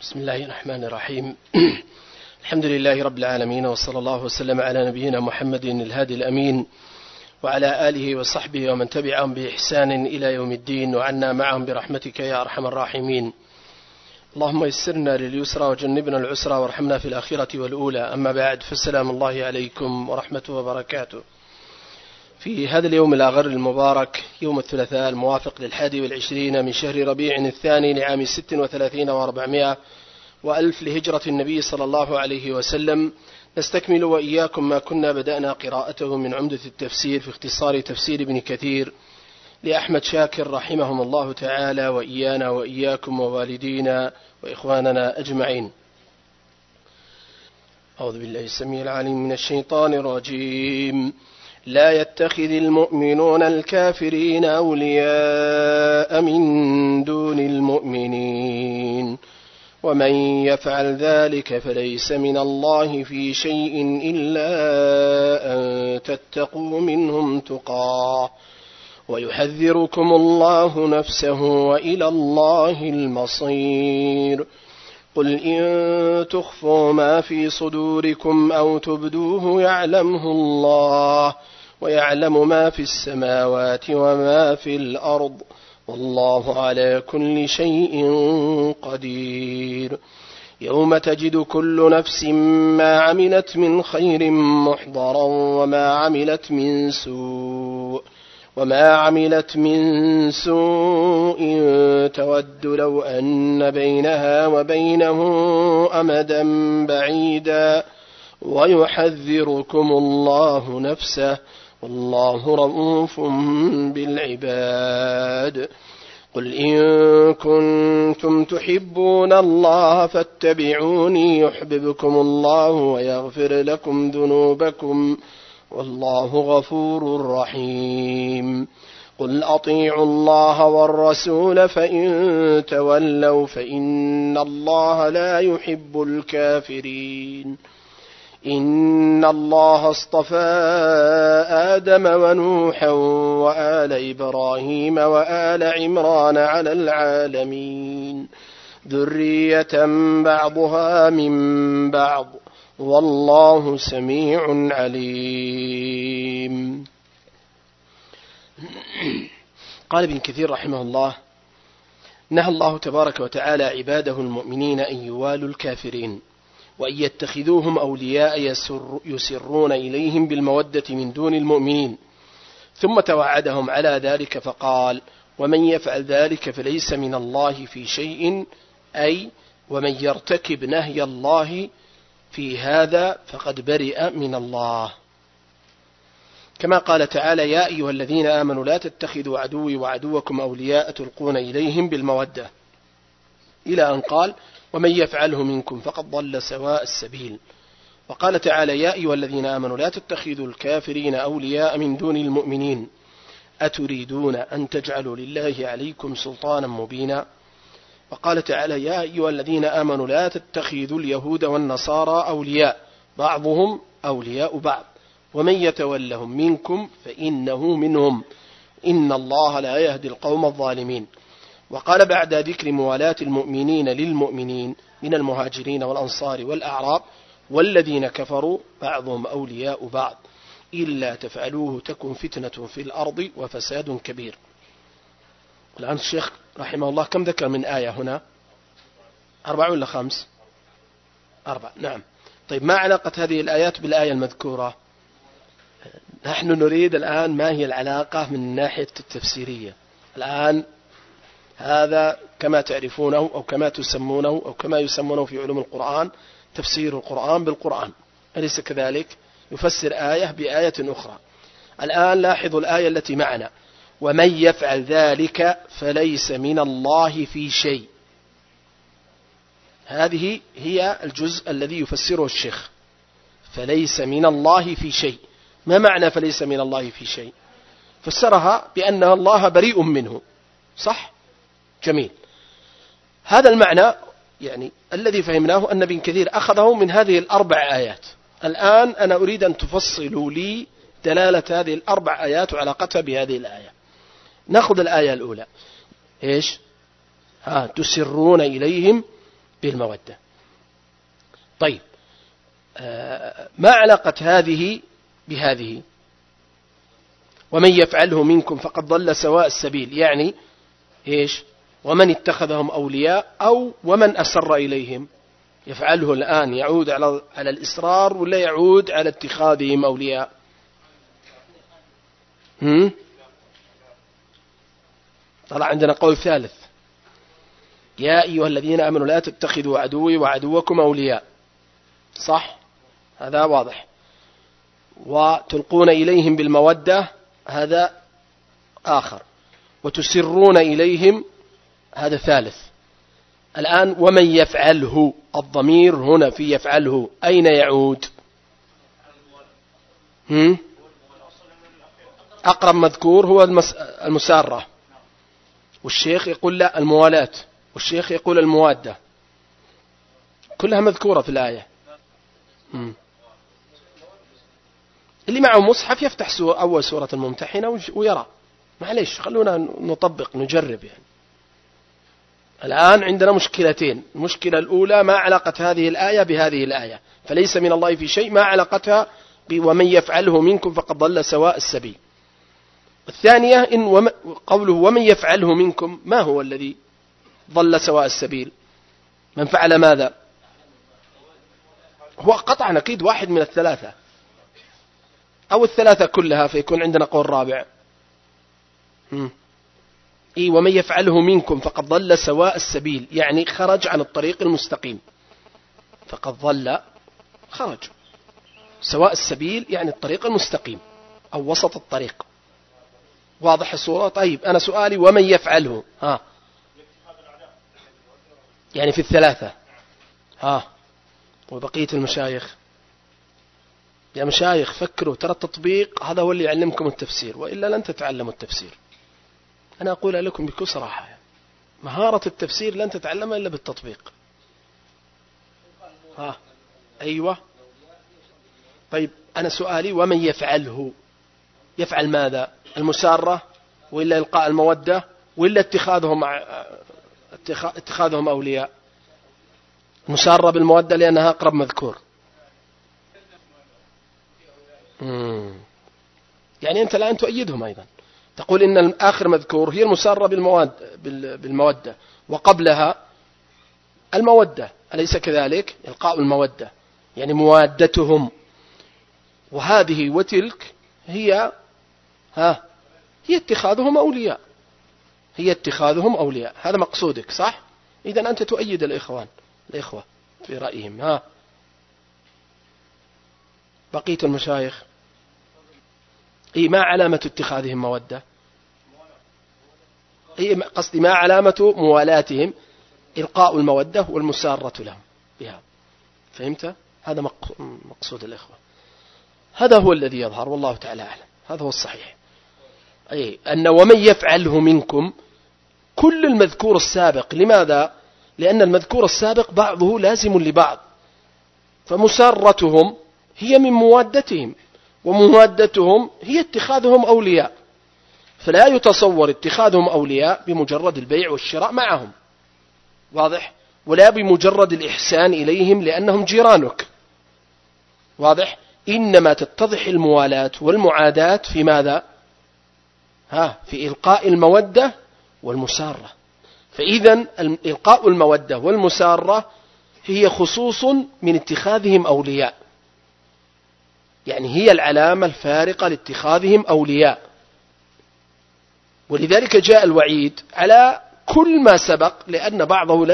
بسم الله الرحمن الرحيم. الحمد لله رب العالمين، وصلى الله وسلم على نبينا محمد الهادي الأمين وعلى آله وصحبه ومن تبعهم بإحسان إلى يوم الدين، وعنا معهم برحمتك يا أرحم الراحمين. اللهم يسرنا لليسرى وجنبنا العسرى وارحمنا في الآخرة والأولى. أما بعد، فالسلام الله عليكم ورحمته وبركاته. في هذا اليوم الآغر المبارك، يوم الثلاثاء الموافق لل21 من شهر ربيع الثاني لعام 36 و400 وألف لهجرة النبي صلى الله عليه وسلم، نستكمل وإياكم ما كنا بدأنا قراءته من عمدة التفسير في اختصار تفسير ابن كثير لأحمد شاكر رحمهم الله تعالى، وإيانا وإياكم ووالدينا وإخواننا أجمعين. أعوذ بالله السميع العليم من الشيطان الرجيم. لا يتخذ المؤمنون الكافرين أولياء من دون المؤمنين، ومن يفعل ذلك فليس من الله في شيء إلا أن تتقوا منهم تقاه، ويحذركم الله نفسه وإلى الله المصير. قل إن تخفوا ما في صدوركم أو تبدوه يعلمه الله، ويعلم ما في السماوات وما في الأرض، والله على كل شيء قدير. يوم تجد كل نفس ما عملت من خير محضرا وما عملت من سوء تود لو أن بينها وبينه أمدا بعيدا، ويحذركم الله نفسه، والله رؤوف بالعباد. قل إن كنتم تحبون الله فاتبعوني يحببكم الله ويغفر لكم ذنوبكم، والله غفور رحيم. قل أطيعوا الله والرسول فإن تولوا فإن الله لا يحب الكافرين. إن الله اصطفى آدم ونوحا وآل إبراهيم وآل عمران على العالمين، ذرية بعضها من بعض، والله سميع عليم. قال ابن كثير رحمه الله: نهى الله تبارك وتعالى عباده المؤمنين أن يوالوا الكافرين، وأن يتخذوهم أولياء يسرون إليهم بالمودة من دون المؤمنين، ثم توعدهم على ذلك فقال: ومن يفعل ذلك فليس من الله في شيء، أي ومن يرتكب نهي الله في هذا فقد برئ من الله. كما قال تعالى: يا أيها الذين آمنوا لا تتخذوا عدوي وعدوكم أولياء تلقون إليهم بالمودة، إلى أن قال: ومن يفعله منكم فقد ضل سواء السبيل. وقال تعالى: يا أيها الذين آمنوا لا تتخذوا الكافرين أولياء من دون المؤمنين، أتريدون أن تجعلوا لله عليكم سلطانا مبينا. وقال تعالى: يا أيها الذين آمنوا لا تتخذوا اليهود والنصارى أولياء بعضهم أولياء بعض، ومن يتولهم منكم فإنه منهم، إن الله لا يهدي القوم الظالمين. وقال بعد ذكر موالاة المؤمنين للمؤمنين من المهاجرين والأنصار والأعراب: والذين كفروا بعضهم أولياء بعض، إلا تفعلوه تكن فتنة في الأرض وفساد كبير. الآن الشيخ رحمه الله كم ذكر من آية هنا؟ 4 ولا 5؟ 4. نعم. طيب، ما علاقة هذه الآيات بالآية المذكورة؟ نحن نريد الآن ما هي العلاقة من الناحية التفسيرية. الآن هذا كما تعرفونه أو كما تسمونه أو كما يسمونه في علوم القرآن تفسير القرآن بالقرآن، أليس كذلك؟ يفسر آية بآية أخرى. الآن لاحظوا الآية التي معنا: ومن يفعل ذلك فليس من الله في شيء. هذه هي الجزء الذي يفسره الشيخ، فليس من الله في شيء. ما معنى فليس من الله في شيء؟ فسرها بأن الله بريء منه، صح؟ جميل. هذا المعنى يعني الذي فهمناه أن ابن كثير أخذه من هذه ال4 آيات. الآن أنا أريد أن تفصلوا لي دلالة هذه ال4 آيات وعلاقتها بهذه الآية. نأخذ الآية الأولى: إيش؟ تسرون إليهم بالمودة. طيب، ما علاقة هذه بهذه؟ ومن يفعله منكم فقد ضل سواء السبيل، يعني إيش؟ ومن اتخذهم أولياء أو ومن أسر إليهم. يفعله الآن يعود على الإصرار ولا يعود على اتخاذهم أولياء؟ طلع عندنا قول ثالث: يا أيها الذين آمنوا لا تتخذوا عدوي وعدوكم أولياء. صح، هذا واضح. وتلقون إليهم بالمودة، هذا آخر. وتسرون إليهم، هذا ثالث. الآن ومن يفعله، الضمير هنا في يفعله أين يعود؟ أقرب مذكور هو المسارة، والشيخ يقول لا الموالاة، والشيخ يقول الموادة، كلها مذكورة في الآية. اللي معه مصحف يفتح أول سورة الممتحنة ويرى. معليش، خلونا نطبق نجرب يعني. الآن عندنا مشكلتين. المشكلة الأولى: ما علاقة هذه الآية بهذه الآية؟ فليس من الله في شيء، ما علاقتها ومن يفعله منكم فقد ضل سواء السبيل. الثانية إن قوله ومن يفعله منكم، ما هو الذي ضل سواء السبيل؟ من فعل ماذا؟ هو قطعا أكيد واحد من الثلاثة أو الثلاثة كلها، فيكون عندنا قول رابع. ومن يفعله منكم فقد ضل سواء السبيل، يعني خرج عن الطريق المستقيم. فقد ضل، خرج. سواء السبيل يعني الطريق المستقيم أو وسط الطريق. واضح الصورة؟ طيب، أنا سؤالي: ومن يفعله؟ يعني في الثلاثة. وبقية المشايخ، يا مشايخ فكروا، ترى التطبيق هذا هو اللي يعلمكم التفسير، وإلا لن تتعلموا التفسير. أنا أقول لكم بكل صراحة، مهارة التفسير لن تتعلمها إلا بالتطبيق. أيوة. طيب، أنا سؤالي: ومن يفعله؟ يفعل ماذا؟ المسارة، وإلا إلقاء المودة، وإلا اتخاذهم أولياء؟ مسارة بالمودة لأنها أقرب مذكور. يعني أنت الآن تؤيدهم أيضا، تقول إن الآخر مذكور هي المسارة بالمودة، وقبلها المودة، أليس كذلك؟ إلقاء المودة يعني موادتهم. وهذه وتلك هي اتخاذهم أولياء، هي اتخاذهم أولياء. هذا مقصودك، صح؟ إذن أنت تؤيد الإخوة في رأيهم. بقية المشايخ، ما علامة اتخاذهم مودة؟ قصدي ما علامة موالاتهم؟ إلقاء المودة والمسارة لهم بها. فهمت؟ هذا مقصود الإخوة. هذا هو الذي يظهر، والله تعالى أعلم. هذا هو الصحيح، أن ومن يفعله منكم كل المذكور السابق. لماذا؟ لأن المذكور السابق بعضه لازم لبعض، فمسارتهم هي من موادتهم، وموادتهم هي اتخاذهم أولياء. فلا يتصور اتخاذهم أولياء بمجرد البيع والشراء معهم، واضح؟ ولا بمجرد الإحسان إليهم لأنهم جيرانك، واضح؟ إنما تتضح الموالاة والمعاداة في ماذا؟ في إلقاء المودة والمسارة. فإذا إلقاء المودة والمسارة هي خصوص من اتخاذهم أولياء، يعني هي العلامة الفارقة لاتخاذهم أولياء. ولذلك جاء الوعيد على كل ما سبق، لأن بعضه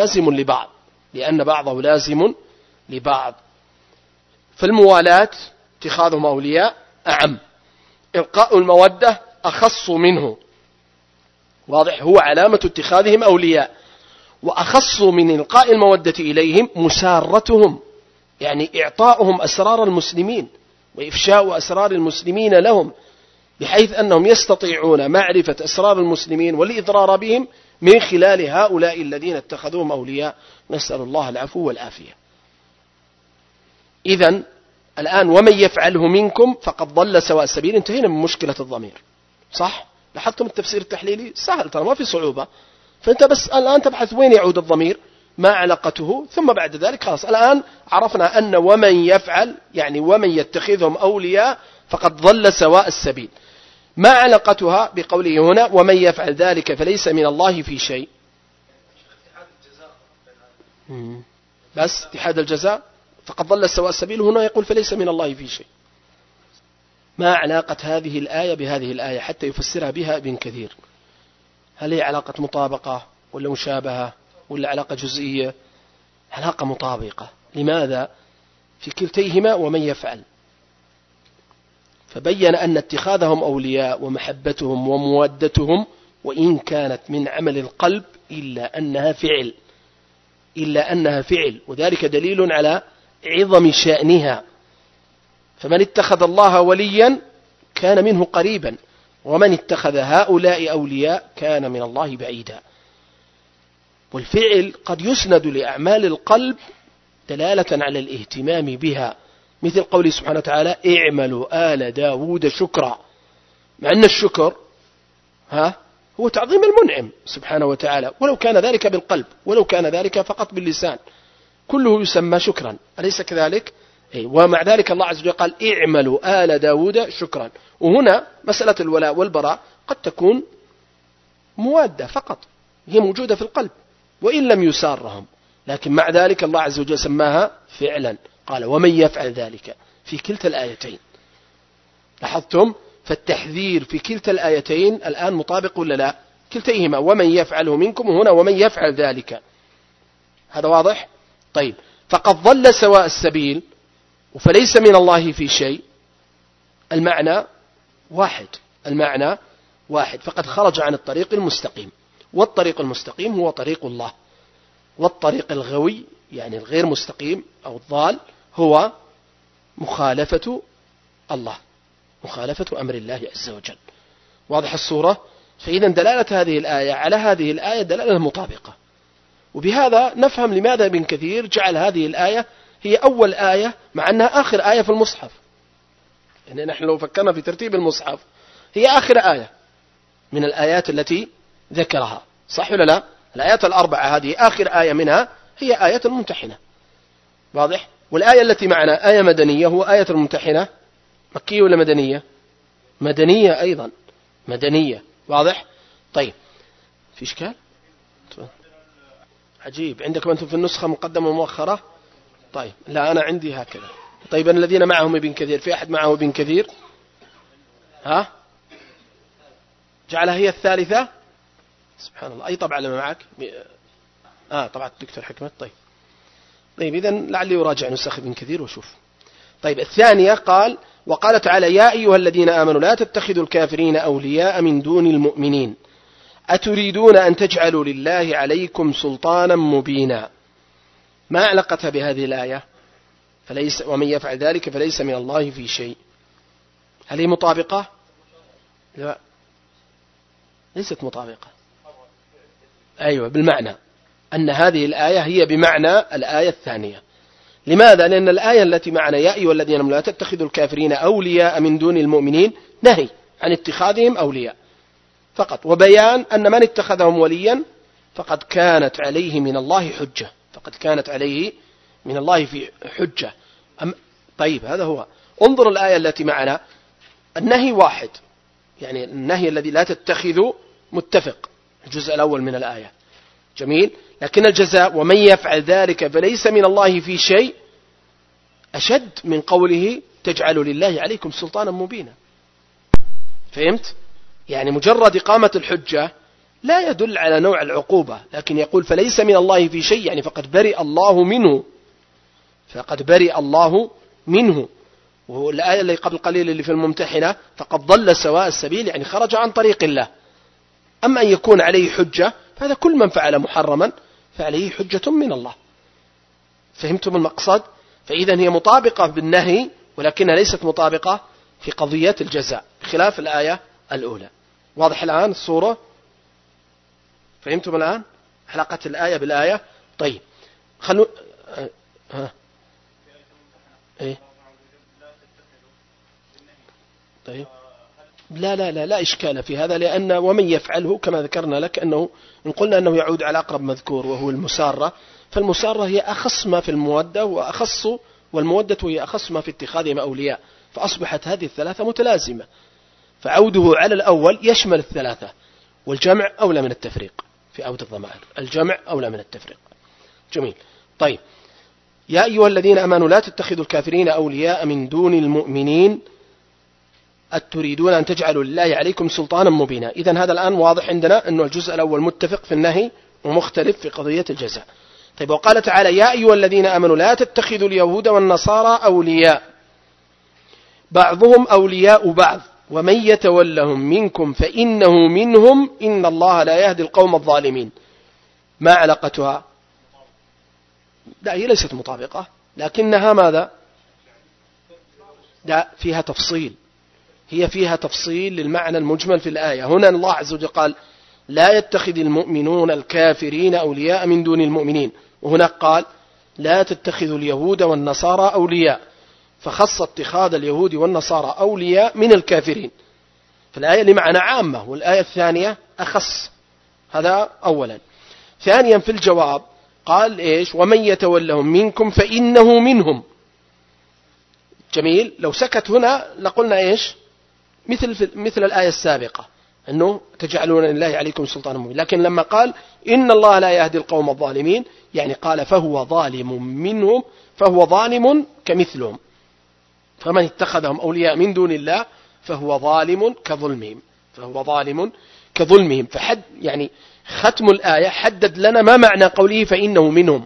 لازم لبعض. فالموالاة اتخاذهم أولياء أعم، إلقاء المودة أخص منه، واضح؟ هو علامة اتخاذهم أولياء. وأخص من إلقاء المودة إليهم مسارتهم، يعني إعطاؤهم أسرار المسلمين وإفشاء أسرار المسلمين لهم، بحيث أنهم يستطيعون معرفة أسرار المسلمين والإضرار بهم من خلال هؤلاء الذين اتخذوهم أولياء. نسأل الله العفو والعافية. إذن الآن ومن يفعله منكم فقد ضل سواء السبيل، انتهينا من مشكلة الضمير، صح؟ لاحظتم التفسير التحليلي سهل، ترى ما في صعوبة. فأنت بس الآن تبحث وين يعود الضمير، ما علاقته؟ ثم بعد ذلك خلاص الآن عرفنا أن ومن يفعل يعني ومن يتخذهم أولياء فقد ضل سواء السبيل. ما علاقتها بقوله هنا ومن يفعل ذلك فليس من الله في شيء؟ بس اتحاد الجزاء فقد ضل سواء السبيل، هنا يقول فليس من الله في شيء. ما علاقة هذه الآية بهذه الآية حتى يفسرها بها ابن كثير؟ هل هي علاقة مطابقة ولا مشابهة ولا علاقة جزئية؟ علاقة مطابقة. لماذا؟ في كلتيهما ومن يفعل، فبين أن اتخاذهم أولياء ومحبتهم ومودتهم وإن كانت من عمل القلب إلا أنها فعل، وذلك دليل على عظم شأنها. فمن اتخذ الله وليا كان منه قريبا، ومن اتخذ هؤلاء أولياء كان من الله بعيدا. والفعل قد يسند لأعمال القلب دلالة على الاهتمام بها، مثل قوله سبحانه وتعالى اعملوا آل داود شكرا، مع أن الشكر هو تعظيم المنعم سبحانه وتعالى، ولو كان ذلك بالقلب ولو كان ذلك فقط باللسان كله يسمى شكرا، أليس كذلك؟ ومع ذلك الله عز وجل قال اعملوا آل داود شكرا. وهنا مسألة الولاء والبراء قد تكون موادة فقط، هي موجودة في القلب وإن لم يسارهم، لكن مع ذلك الله عز وجل سماها فعلا، قال ومن يفعل ذلك في كلتا الآيتين. لاحظتم؟ فالتحذير في كلتا الآيتين الآن مطابق ولا لا؟ كلتيهما ومن يفعله منكم، وهنا ومن يفعل ذلك. هذا واضح؟ طيب، فقد ضل سواء السبيل فليس من الله في شيء، المعنى واحد، فقد خرج عن الطريق المستقيم، والطريق المستقيم هو طريق الله، والطريق الغوي يعني الغير مستقيم أو الضال هو مخالفة الله، مخالفة أمر الله عز وجل. واضح الصورة؟ فإذا دلالة هذه الآية على هذه الآية دلالة مطابقة، وبهذا نفهم لماذا ابن كثير جعل هذه الآية هي أول آية مع أنها آخر آية في المصحف. يعني نحن لو فكرنا في ترتيب المصحف هي آخر آية من الآيات التي ذكرها، صح ولا لا؟ الآيات الأربعة هذه آخر آية منها هي آية الممتحنة. واضح؟ والآية التي معنا آية مدنية، هو آية الممتحنة مكية ولا مدنية؟ مدنية أيضا، مدنية. واضح؟ طيب، في إشكال؟ عجيب، عندكم أنتم في النسخة مقدمة ومؤخرة؟ طيب، لا أنا عندي هكذا. طيب، الذين معهم ابن كثير، في أحد معه ابن كثير؟ جعلها هي الثالثة؟ سبحان الله. أي طبعا لما معك؟ طبعا الدكتور حكمت. طيب إذن لعلي يراجع نسخ ابن كثير وشوف. طيب، الثانية قال وقال تعالى يا أيها الذين آمنوا لا تتخذوا الكافرين أولياء من دون المؤمنين أتريدون أن تجعلوا لله عليكم سلطانا مبينا. ما علاقتها بهذه الآية؟ فليس ومن يفعل ذلك فليس من الله في شيء. هل هي مطابقة؟ لا، ليست مطابقة. أيوة، بالمعنى أن هذه الآية هي بمعنى الآية الثانية. لماذا؟ لأن الآية التي معنا يا أيها الذين آمنوا لا تتخذوا الكافرين أولياء من دون المؤمنين نهي عن اتخاذهم أولياء فقط، وبيان أن من اتخذهم وليا فقد كانت عليه من الله حجة، فقد كانت عليه من الله في حجة. طيب، هذا هو. انظر الآية التي معنا، النهي واحد، يعني النهي الذي لا تتخذوا متفق، الجزء الأول من الآية جميل، لكن الجزاء ومن يفعل ذلك فليس من الله في شيء أشد من قوله تجعلوا لله عليكم سلطانا مبينا. فهمت؟ يعني مجرد إقامة الحجة لا يدل على نوع العقوبة، لكن يقول فليس من الله في شيء، يعني فقد برئ الله منه، فقد برئ الله منه. وهو الآية اللي قبل قليل اللي في الممتحنة فقد ضل سواء السبيل، يعني خرج عن طريق الله. أما أن يكون عليه حجة فهذا كل من فعل محرما فعليه حجة من الله. فهمتم المقصد؟ فإذا هي مطابقة بالنهي ولكنها ليست مطابقة في قضية الجزاء، خلاف الآية الأولى. واضح الآن الصورة؟ فهمتم الآن علاقة الآية بالآية؟ طيب، خلوا إيه؟ طيب، لا إشكال في هذا، لأن ومن يفعله كما ذكرنا لك أنه إن قلنا أنه يعود على أقرب مذكور وهو المسارة، فالمسارة هي أخص ما في المودة والمودة هي أخص ما في اتخاذهم أولياء، فأصبحت هذه الثلاثة متلازمة، فعوده على الأول يشمل الثلاثة، والجمع أولى من التفريق في عود الضمائر، الجمع أولى من التفريق. جميل. طيب، يا أيها الذين آمنوا لا تتخذوا الكافرين أولياء من دون المؤمنين أتريدون أن تجعلوا لله عليكم سلطانا مبينا. إذن هذا الآن واضح عندنا أنه الجزء الأول متفق في النهي ومختلف في قضية الجزاء. طيب، وقال تعالى يا أيها الذين آمنوا لا تتخذوا اليهود والنصارى أولياء بعضهم أولياء بعض ومن يتولهم منكم فإنه منهم إن الله لا يهدي القوم الظالمين. ما علاقتها؟ لا، هي ليست مطابقة، لكنها ماذا؟ لا، فيها تفصيل، هي فيها تفصيل للمعنى المجمل في الآية. هنا الله عز وجل قال لا يتخذ المؤمنون الكافرين أولياء من دون المؤمنين، وهناك قال لا تتخذوا اليهود والنصارى أولياء، فخص اتخاذ اليهود والنصارى أولياء من الكافرين، فالآية لمعنى عامة، والآية الثانية أخص. هذا أولا. ثانيا في الجواب قال إيش؟ ومن يتولهم منكم فإنه منهم. جميل. لو سكت هنا لقلنا إيش؟ مثل الآية السابقة أنه تجعلون لله عليكم سلطانا مبين، لكن لما قال إن الله لا يهدي القوم الظالمين يعني قال فهو ظالم منهم، فهو ظالم كمثلهم، فمن اتخذهم أولياء من دون الله فهو ظالم كظلمهم، فهو ظالم كظلمهم. فحد يعني ختم الآية حدد لنا ما معنى قوله فإنه منهم،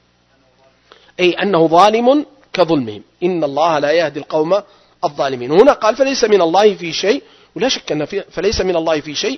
أي أنه ظالم كظلمهم، إن الله لا يهدي القوم الظالمين. هنا قال فليس من الله في شيء، ولا شك أن فليس من الله في شيء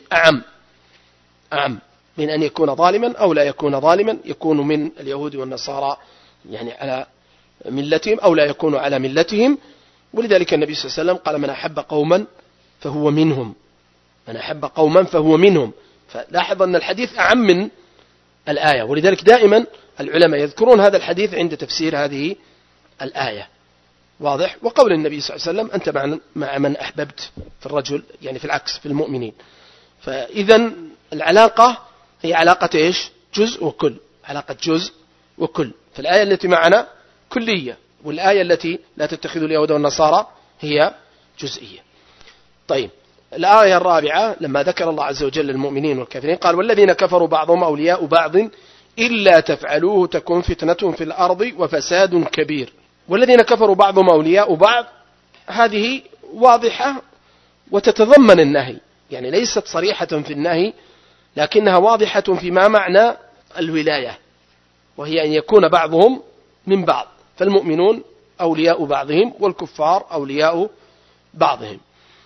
أعم من أن يكون ظالما أو لا يكون ظالما، يكون من اليهود والنصارى يعني على ملتهم أو لا يكون على ملتهم. ولذلك النبي صلى الله عليه وسلم قال من أحب قوما فهو منهم، من أحب قوما فهو منهم. فلاحظ أن الحديث أعم من الآية، ولذلك دائما العلماء يذكرون هذا الحديث عند تفسير هذه الآية. واضح؟ وقول النبي صلى الله عليه وسلم أنت مع من أحببت في الرجل، يعني في العكس في المؤمنين. فإذا العلاقة هي علاقة إيش؟ جزء وكل، علاقة جزء وكل. فالآية التي معنا كلية، والآية التي لا تتخذوا اليهود والنصارى هي جزئية. طيب، الآية الرابعة لما ذكر الله عز وجل المؤمنين والكافرين قال والذين كفروا بعضهم أولياء بعض إلا تفعلوه تكن فتنة في الأرض وفساد كبير. والذين كفروا بعضهم أولياء بعض هذه واضحة وتتضمن النهي، يعني ليست صريحة في النهي لكنها واضحة فيما معنى الولاية، وهي أن يكون بعضهم من بعض، فالمؤمنون أولياء بعضهم والكفار أولياء بعضهم.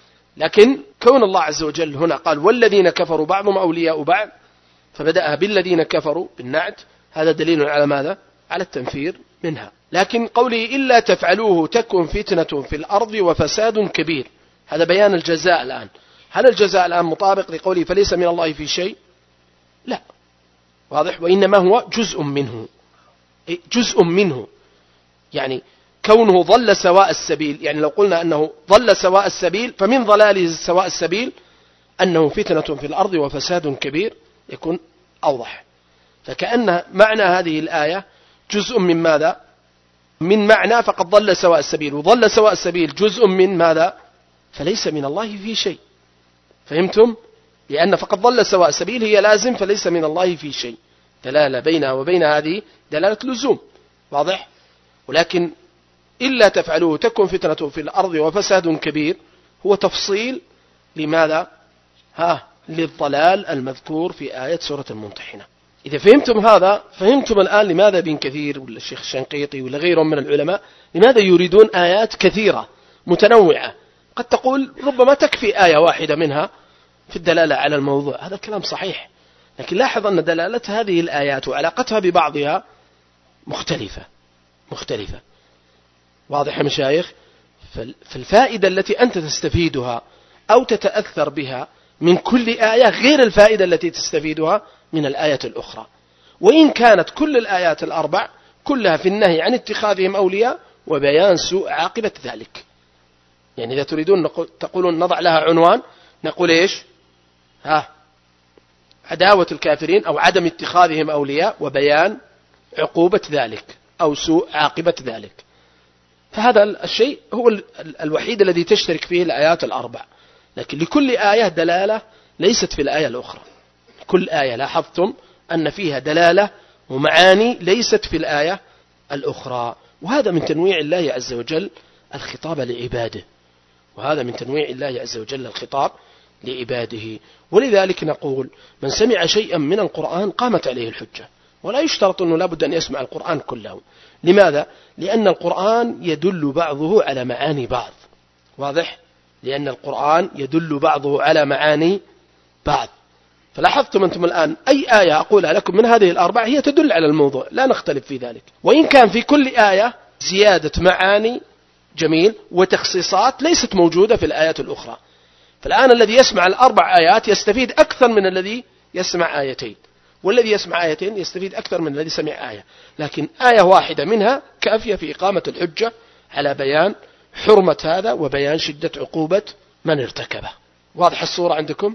لكن كون الله عز وجل هنا قال والذين كفروا بعضهم أولياء بعض، فبدأها بالذين كفروا بالنعت، هذا دليل على ماذا؟ على التنفير منها. لكن قوله إلا تفعلوه تكن فتنة في الأرض وفساد كبير، هذا بيان الجزاء الآن. هل الجزاء الآن مطابق لقوله فليس من الله في شيء؟ لا، واضح. وإنما هو جزء منه، جزء منه، يعني كونه ضل سواء السبيل، يعني لو قلنا أنه ضل سواء السبيل فمن ضلاله سواء السبيل أنه فتنة في الأرض وفساد كبير يكون أوضح. فكأن معنى هذه الآية جزء من ماذا؟ من معنى فقد ضل سواء السبيل، وضل سواء السبيل جزء من ماذا؟ فليس من الله في شيء. فهمتم؟ لأن فقد ضل سواء السبيل هي لازم فليس من الله في شيء، دلالة بينها وبين هذه دلالة لزوم، واضح. ولكن إلا تفعلوه تكن فتنة في الأرض وفساد كبير هو تفصيل لماذا؟ للضلال المذكور في آية سورة الممتحنة. إذا فهمتم هذا فهمتم الآن لماذا ابن كثير ولا الشيخ الشنقيطي ولا غيرهم من العلماء لماذا يريدون آيات كثيرة متنوعة. قد تقول ربما تكفي آية واحدة منها في الدلالة على الموضوع، هذا الكلام صحيح، لكن لاحظ أن دلالة هذه الآيات وعلاقتها ببعضها مختلفة. واضح يا مشايخ؟ فالفائدة التي أنت تستفيدها أو تتأثر بها من كل آية غير الفائدة التي تستفيدها من الآية الأخرى، وإن كانت كل الآيات الأربع كلها في النهي عن اتخاذهم أولياء وبيان سوء عاقبة ذلك. يعني إذا تريدون تقولون نضع لها عنوان نقول إيش؟ عداوة الكافرين أو عدم اتخاذهم أولياء وبيان عقوبة ذلك أو سوء عاقبة ذلك. فهذا الشيء هو الوحيد الذي تشترك فيه الآيات الأربع، لكن لكل آية دلالة ليست في الآية الأخرى. كل آية لاحظتم أن فيها دلالة ومعاني ليست في الآية الأخرى، وهذا من تنويع الله عز وجل الخطاب لعباده، وهذا من تنويع الله عز وجل الخطاب لعباده. ولذلك نقول من سمع شيئا من القرآن قامت عليه الحجة، ولا يشترط أنه لابد أن يسمع القرآن كله. لماذا؟ لأن القرآن يدل بعضه على معاني بعض. واضح؟ لأن القرآن يدل بعضه على معاني بعض. فلاحظتم أنتم الآن أي آية أقولها لكم من هذه الأربع هي تدل على الموضوع، لا نختلف في ذلك، وإن كان في كل آية زيادة معاني جميل وتخصيصات ليست موجودة في الآيات الأخرى. فالآن الذي يسمع الأربع آيات يستفيد أكثر من الذي يسمع آيتين، والذي يسمع آيتين يستفيد أكثر من الذي سمع آية، لكن آية واحدة منها كافية في إقامة الحجة على بيان حرمة هذا وبيان شدة عقوبة من ارتكبه. واضح الصورة عندكم؟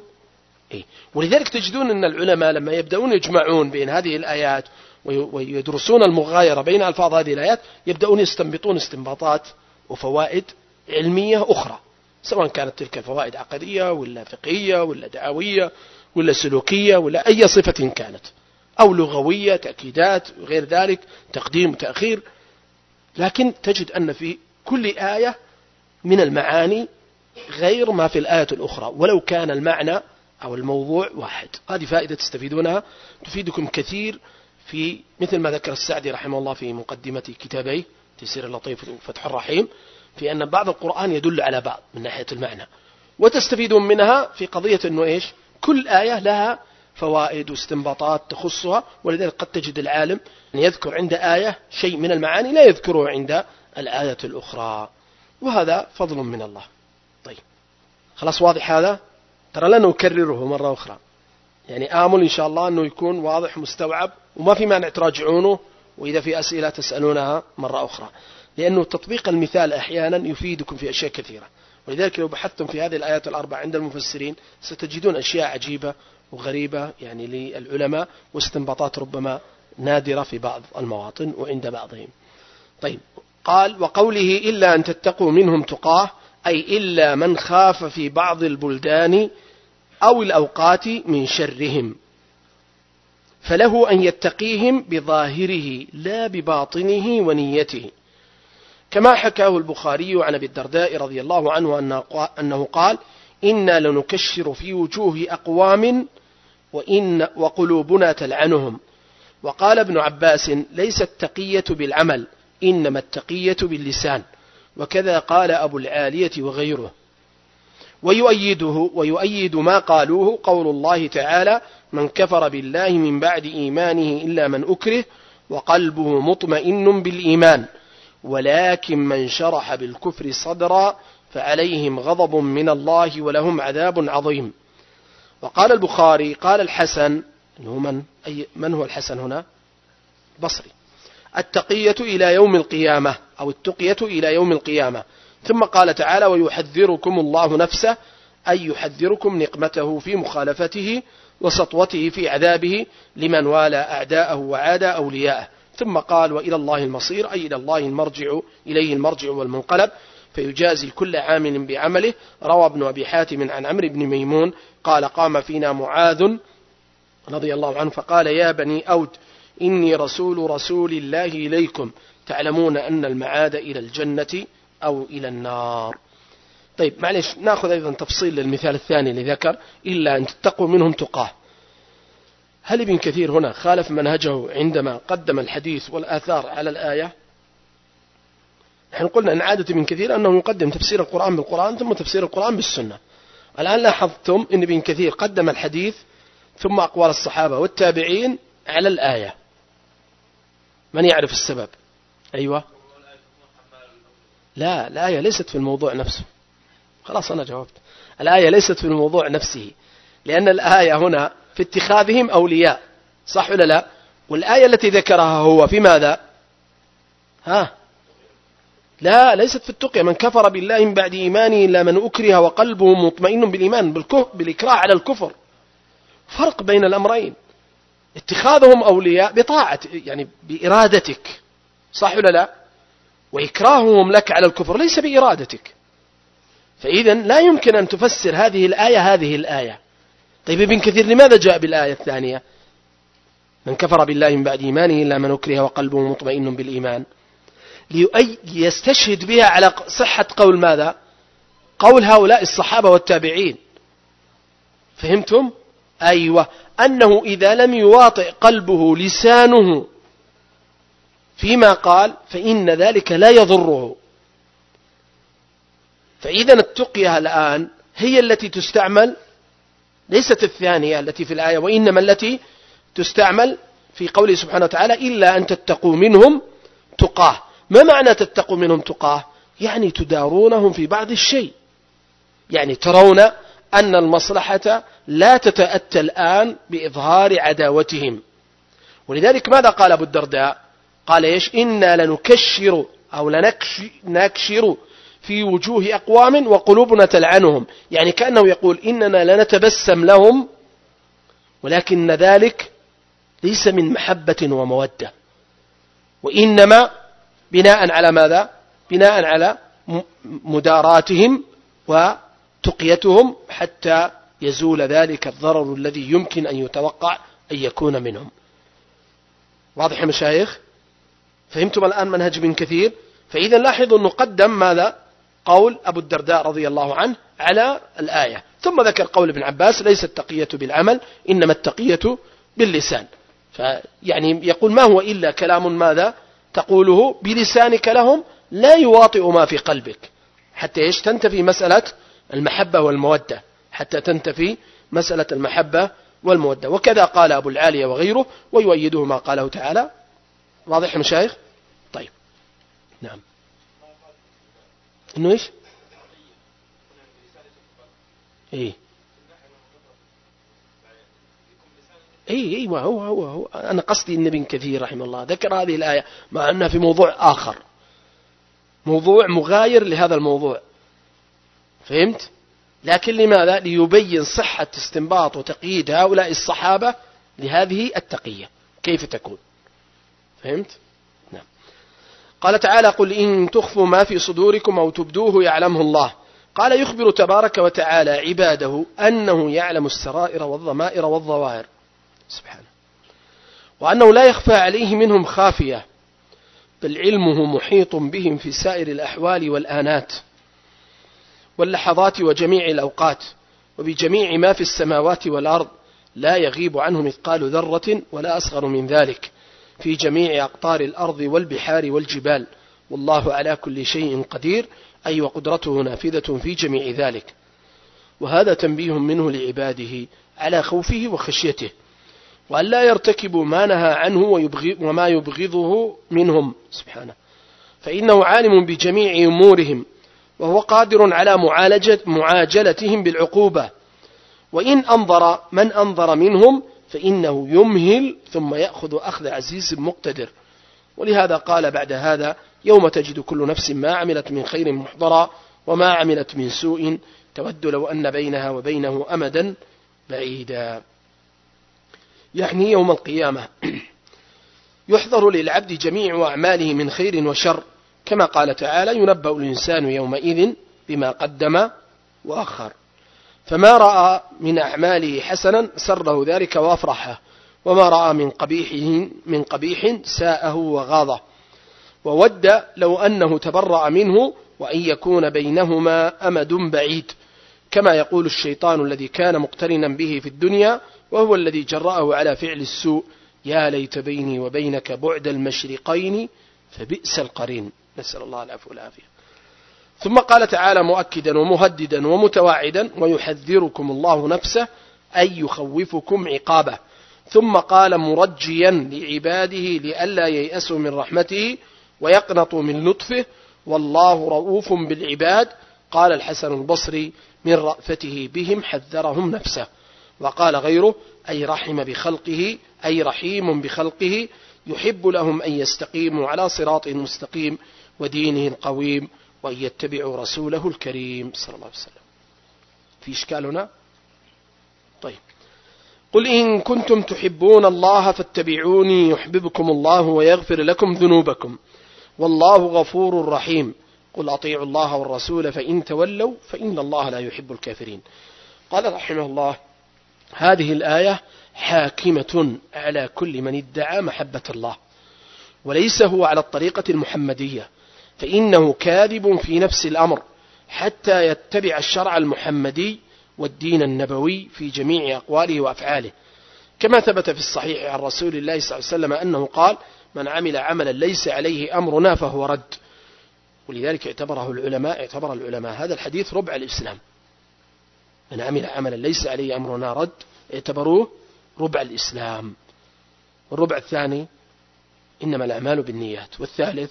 ولذلك تجدون أن العلماء لما يبدأون يجمعون بين هذه الآيات ويدرسون المغايرة بين ألفاظ هذه الآيات يبدأون يستنبطون استنباطات وفوائد علمية أخرى، سواء كانت تلك فوائد عقدية ولا فقهية ولا دعوية ولا سلوكية ولا أي صفة كانت، أو لغوية تأكيدات وغير ذلك، تقديم وتأخير. لكن تجد أن في كل آية من المعاني غير ما في الآية الأخرى، ولو كان المعنى أو الموضوع واحد. هذه فائدة تستفيدونها تفيدكم كثير، في مثل ما ذكر السعدي رحمه الله في مقدمة كتابيه تيسير اللطيف وفتح الرحيم، في أن بعض القرآن يدل على بعض من ناحية المعنى، وتستفيدون منها في قضية أنه إيش؟ كل آية لها فوائد واستنباطات تخصها. ولذلك قد تجد العالم أن يذكر عند آية شيء من المعاني لا يذكره عند الآية الأخرى، وهذا فضل من الله. طيب خلاص واضح هذا؟ ترى لن نكرره مرة أخرى، يعني آمل إن شاء الله أنه يكون واضح مستوعب، وما في مانع تراجعونه، وإذا في أسئلة تسألونها مرة أخرى، لأنه تطبيق المثال أحيانا يفيدكم في أشياء كثيرة. ولذلك لو بحثتم في هذه الآيات الأربع عند المفسرين ستجدون أشياء عجيبة وغريبة يعني للعلماء، واستنباطات ربما نادرة في بعض المواطن وعند بعضهم. طيب قال وقوله إلا أن تتقوا منهم تقاه، أي إلا من خاف في بعض البلدان أو الأوقات من شرهم، فله أن يتقيهم بظاهره لا بباطنه ونيته، كما حكاه البخاري عن أبي الدرداء رضي الله عنه أنه قال إنا لنكشر في وجوه أقوام وقلوبنا تلعنهم. وقال ابن عباس ليس التقية بالعمل إنما التقية باللسان، وكذا قال أبو العالية وغيره. ويؤيد ما قالوه قول الله تعالى من كفر بالله من بعد إيمانه إلا من أكره وقلبه مطمئن بالإيمان، ولكن من شرح بالكفر صدرا فعليهم غضب من الله ولهم عذاب عظيم. وقال البخاري قال الحسن، من هو الحسن هنا؟ بصري، التقية إلى يوم القيامة أو التقية إلى يوم القيامة. ثم قال تعالى ويحذركم الله نفسه، أي يحذركم نقمته في مخالفته وسطوته في عذابه لمن والى أعداءه وعادى أولياءه. ثم قال وإلى الله المصير، أي إلى الله المرجع، إليه المرجع والمنقلب، فيجازي كل عامل بعمله. روى ابن أبي حاتم عن عمرو بن ميمون قال قام فينا معاذ رضي الله عنه فقال يا بني أود إني رسول الله إليكم، تعلمون أن المعاد إلى الجنة أو إلى النار. طيب معلش نأخذ أيضا تفصيل للمثال الثاني اللي ذكر إلا أن تتقوا منهم تقاه. هل ابن كثير هنا خالف منهجه عندما قدم الحديث والآثار على الآية؟ نحن قلنا أن عادة ابن كثير أنه يقدم تفسير القرآن بالقرآن ثم تفسير القرآن بالسنة. الآن لاحظتم أن ابن كثير قدم الحديث ثم أقوال الصحابة والتابعين على الآية. من يعرف السبب؟ أيوة. لا، الآية ليست في الموضوع نفسه. خلاص أنا جاوبت. الآية ليست في الموضوع نفسه، لأن الآية هنا في اتخاذهم أولياء، صح ولا لا؟ والآية التي ذكرها هو في ماذا؟ لا، ليست في التقية. من كفر بالله من بعد إيمانه إلا من أكره وقلبه مطمئن بالإيمان، بالإكراه على الكفر. فرق بين الأمرين. اتخاذهم أولياء بطاعة، يعني بإرادتك، صح ولا لا؟ وإكراههم لك على الكفر ليس بإرادتك. فإذا لا يمكن أن تفسر هذه الآية. طيب ابن كثير لماذا جاء بالآية الثانية؟ من كفر بالله من بعد إيمانه إلا من أكره وقلبه مطمئن بالإيمان، ليستشهد بها على صحة قول ماذا؟ قول هؤلاء الصحابة والتابعين. فهمتم؟ أيوة، أنه إذا لم يواطئ قلبه لسانه فيما قال فإن ذلك لا يضره. فإذا التقية الآن هي التي تستعمل، ليست الثانية التي في الآية، وإنما التي تستعمل في قوله سبحانه وتعالى إلا أن تتقوا منهم تقاه. ما معنى تتقوا منهم تقاه؟ يعني تدارونهم في بعض الشيء، يعني ترون أن المصلحة لا تتأتى الآن بإظهار عداوتهم. ولذلك ماذا قال أبو الدرداء؟ قال إيش؟ إنا لنكشر أو لنكشر في وجوه أقوام وقلوبنا تلعنهم. يعني كأنه يقول إننا لنتبسم لهم، ولكن ذلك ليس من محبة ومودة، وإنما بناء على ماذا؟ بناء على مداراتهم وتقيتهم حتى يزول ذلك الضرر الذي يمكن أن يتوقع أن يكون منهم. واضح يا مشايخ؟ فهمتم الآن منهج ابن كثير؟ فإذا لاحظوا أنه قدم ماذا؟ قول أبو الدرداء رضي الله عنه على الآية، ثم ذكر قول ابن عباس ليس التقية بالعمل إنما التقية باللسان. فيعني يقول ما هو إلا كلام ماذا تقوله بلسانك لهم لا يواطئ ما في قلبك، حتى تنتفي مسألة المحبة والمودة، حتى تنتفي مسألة المحبة والمودة. وكذا قال أبو العالية وغيره، ويؤيده ما قاله تعالى. واضح يا مشايخ؟ طيب نعم. إنه إيش؟ إيه هو أنا قصدي أن ابن كثير رحمه الله ذكر هذه الآية مع أنها في موضوع آخر، موضوع مغاير لهذا الموضوع. فهمت؟ لكن لماذا؟ ليبين صحة استنباط وتقييد هؤلاء الصحابة لهذه التقية كيف تكون. فهمت؟ نعم. قال تعالى قل إن تخفوا ما في صدوركم أو تبدوه يعلمه الله. قال يخبر تبارك وتعالى عباده أنه يعلم السرائر والضمائر والظواهر سبحانه، وأنه لا يخفى عليه منهم خافية، بل علمه محيط بهم في سائر الأحوال والآنات واللحظات وجميع الأوقات، وبجميع ما في السماوات والأرض لا يغيب عنه مثقال ذرة ولا أصغر من ذلك في جميع أقطار الأرض والبحار والجبال، والله على كل شيء قدير، أي وقدرته نافذة في جميع ذلك. وهذا تنبيه منه لعباده على خوفه وخشيته، وأن لا يرتكبوا ما نهى عنه وما يبغضه منهم سبحانه، فإنه عالم بجميع أمورهم، وهو قادر على معاجلتهم بالعقوبة. وإن أنظر من أنظر منهم فإنه يمهل ثم يأخذ أخذ عزيز مقتدر. ولهذا قال بعد هذا يوم تجد كل نفس ما عملت من خير محضرا وما عملت من سوء تود لو أن بينها وبينه أمدا بعيدا. يعني يوم القيامة يحضر للعبد جميع أعماله من خير وشر، كما قال تعالى ينبأ الإنسان يومئذ بما قدم وأخر. فما رأى من أعماله حسنا سره ذلك وأفرحه، وما رأى من قبيح ساءه وغاضه، وود لو أنه تبرأ منه وأن يكون بينهما أمد بعيد، كما يقول الشيطان الذي كان مقترنا به في الدنيا وهو الذي جرأه على فعل السوء يا ليت بيني وبينك بعد المشرقين فبئس القرين، نسأل الله العفو والعافية. ثم قال تعالى مؤكدا ومهددا ومتواعدا ويحذركم الله نفسه أي يخوفكم عقابه. ثم قال مرجيا لعباده لئلا ييأسوا من رحمته ويقنطوا من لطفه والله رؤوف بالعباد. قال الحسن البصري من رأفته بهم حذرهم نفسه. وقال غيره أي رحم بخلقه أي رحيم بخلقه يحب لهم أن يستقيموا على صراط مستقيم ودينه القويم وأن يتبعوا رسوله الكريم صلى الله عليه وسلم. في إشكال هنا؟ طيب. قل إن كنتم تحبون الله فاتبعوني يحببكم الله ويغفر لكم ذنوبكم والله غفور رحيم. قل أطيعوا الله والرسول فإن تولوا فإن الله لا يحب الكافرين. قال رحمه الله: هذه الآية حاكمة على كل من ادعى محبة الله وليس هو على الطريقة المحمدية، فإنه كاذب في نفس الأمر حتى يتبع الشرع المحمدي والدين النبوي في جميع أقواله وأفعاله، كما ثبت في الصحيح عن رسول الله صلى الله عليه وسلم أنه قال: من عمل عملا ليس عليه أمرنا فهو رد. ولذلك اعتبر العلماء هذا الحديث ربع الإسلام. من عمل عملا ليس عليه أمرنا رد اعتبروه ربع الإسلام. والربع الثاني إنما الأعمال بالنيات. والثالث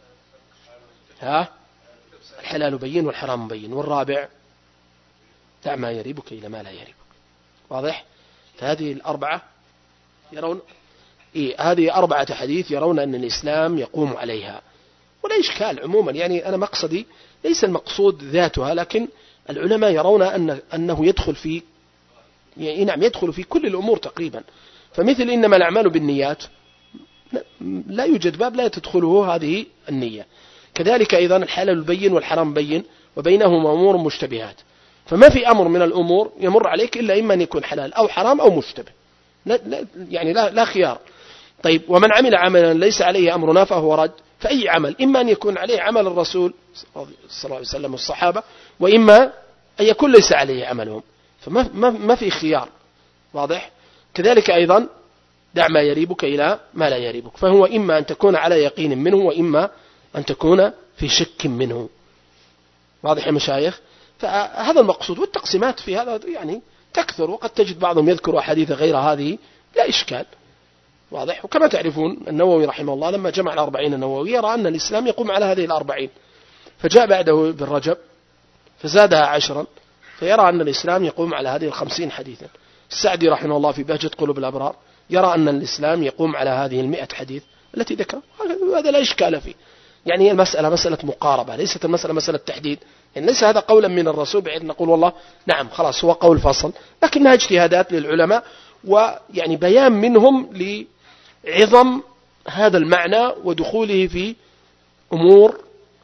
الحلال بين والحرام بين. والرابع دع ما يريبك إلى ما لا يريبك. واضح؟ فهذه الأربعة يرون هذه 4 حديث يرون أن الإسلام يقوم عليها، ولا إشكال عموما. يعني أنا مقصدي ليس المقصود ذاتها، لكن العلماء يرون أنه يدخل في يدخل في كل الأمور تقريبا. فمثل إنما الأعمال بالنيات لا يوجد باب لا تدخله هذه النية. كذلك أيضا الحلال بين والحرام بين وبينهما أمور مشتبهات، فما في أمر من الأمور يمر عليك إلا إما أن يكون حلال أو حرام أو مشتبه، لا خيار. طيب، ومن عمل عملا ليس عليه أمرنا فهو رد. فأي عمل إما أن يكون عليه عمل الرسول صلى الله عليه وسلم والصحابة، وإما أن يكون ليس عليه عملهم، فما في خيار. واضح؟ كذلك أيضا دع ما يريبك إلى ما لا يريبك، فهو إما أن تكون على يقين منه وإما أن تكون في شك منه. واضح يا مشايخ؟ فهذا المقصود. والتقسيمات في هذا تكثر، وقد تجد بعضهم يذكر أحاديث غير هذه لا إشكال. واضح؟ وكما تعرفون النووي رحمه الله لما جمع 40 النووي يرى أن الإسلام يقوم على هذه 40، فجاء بعده بالرجب فزادها 10، فيرى أن الإسلام يقوم على هذه 50 حديثا. السعدي رحمه الله في بهجة قلوب الأبرار يرى أن الإسلام يقوم على هذه 100 حديث التي ذكر. هذا لا إشكال فيه. هي المسألة مسألة مقاربة، ليست المسألة مسألة تحديد. ليس هذا قولا من الرسول بحيث نقول والله نعم خلاص هو قول فصل، لكنها اجتهادات للعلماء، بيان منهم لعظم هذا المعنى ودخوله في أمور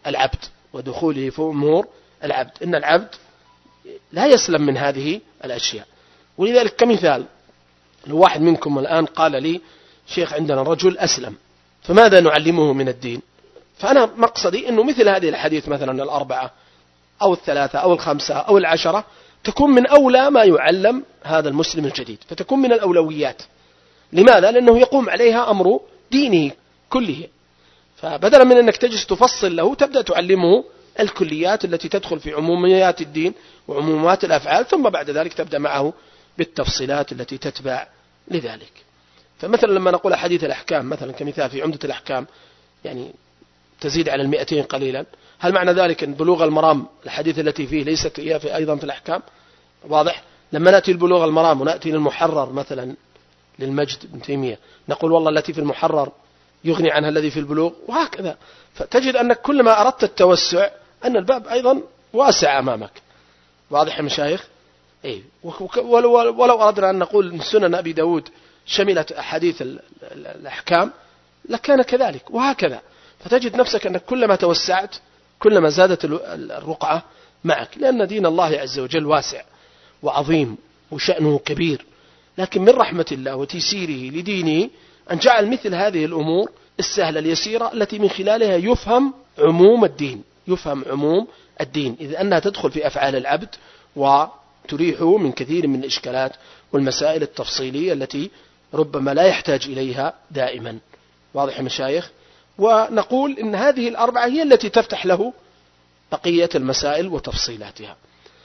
العبد. إن العبد لا يسلم من هذه الأشياء. ولذلك كمثال، لو واحد منكم الآن قال لي: شيخ عندنا رجل أسلم، فماذا نعلمه من الدين؟ فأنا مقصدي أنه مثل هذه الحديث مثلا 4 أو 3 أو 5 أو 10 تكون من أولى ما يعلم هذا المسلم الجديد، فتكون من الأولويات. لماذا؟ لأنه يقوم عليها أمر دينه كله. فبدلا من أنك تجلس تفصل له تبدأ تعلمه الكليات التي تدخل في عموميات الدين وعمومات الأفعال، ثم بعد ذلك تبدأ معه بالتفصيلات التي تتبع لذلك. فمثلا لما نقول حديث الأحكام مثلا كمثال في عمدة الأحكام تزيد على 200 قليلا، هل معنى ذلك أن بلوغ المرام الحديث التي فيه ليست هي أيضا في الأحكام؟ واضح؟ لما نأتي البلوغ المرام ونأتي للمحرر مثلا للمجد بن تيمية نقول والله التي في المحرر يغني عنها الذي في البلوغ، وهكذا. فتجد أنك كلما أردت التوسع أن الباب أيضا واسع أمامك. واضح يا مشايخ؟ ولو أردنا أن نقول إن سنن أبي داود شملت أحاديث الأحكام لكان كذلك، وهكذا. فتجد نفسك أنك كلما توسعت كلما زادت الرقعة معك، لأن دين الله عز وجل واسع وعظيم وشأنه كبير. لكن من رحمة الله وتيسيره لدينه أن جعل مثل هذه الأمور السهلة اليسيرة التي من خلالها يفهم عموم الدين، إذ أنها تدخل في أفعال العبد وتريحه من كثير من الإشكالات والمسائل التفصيلية التي ربما لا يحتاج إليها دائما. واضح يا مشايخ؟ ونقول إن هذه 4 هي التي تفتح له بقية المسائل وتفصيلاتها.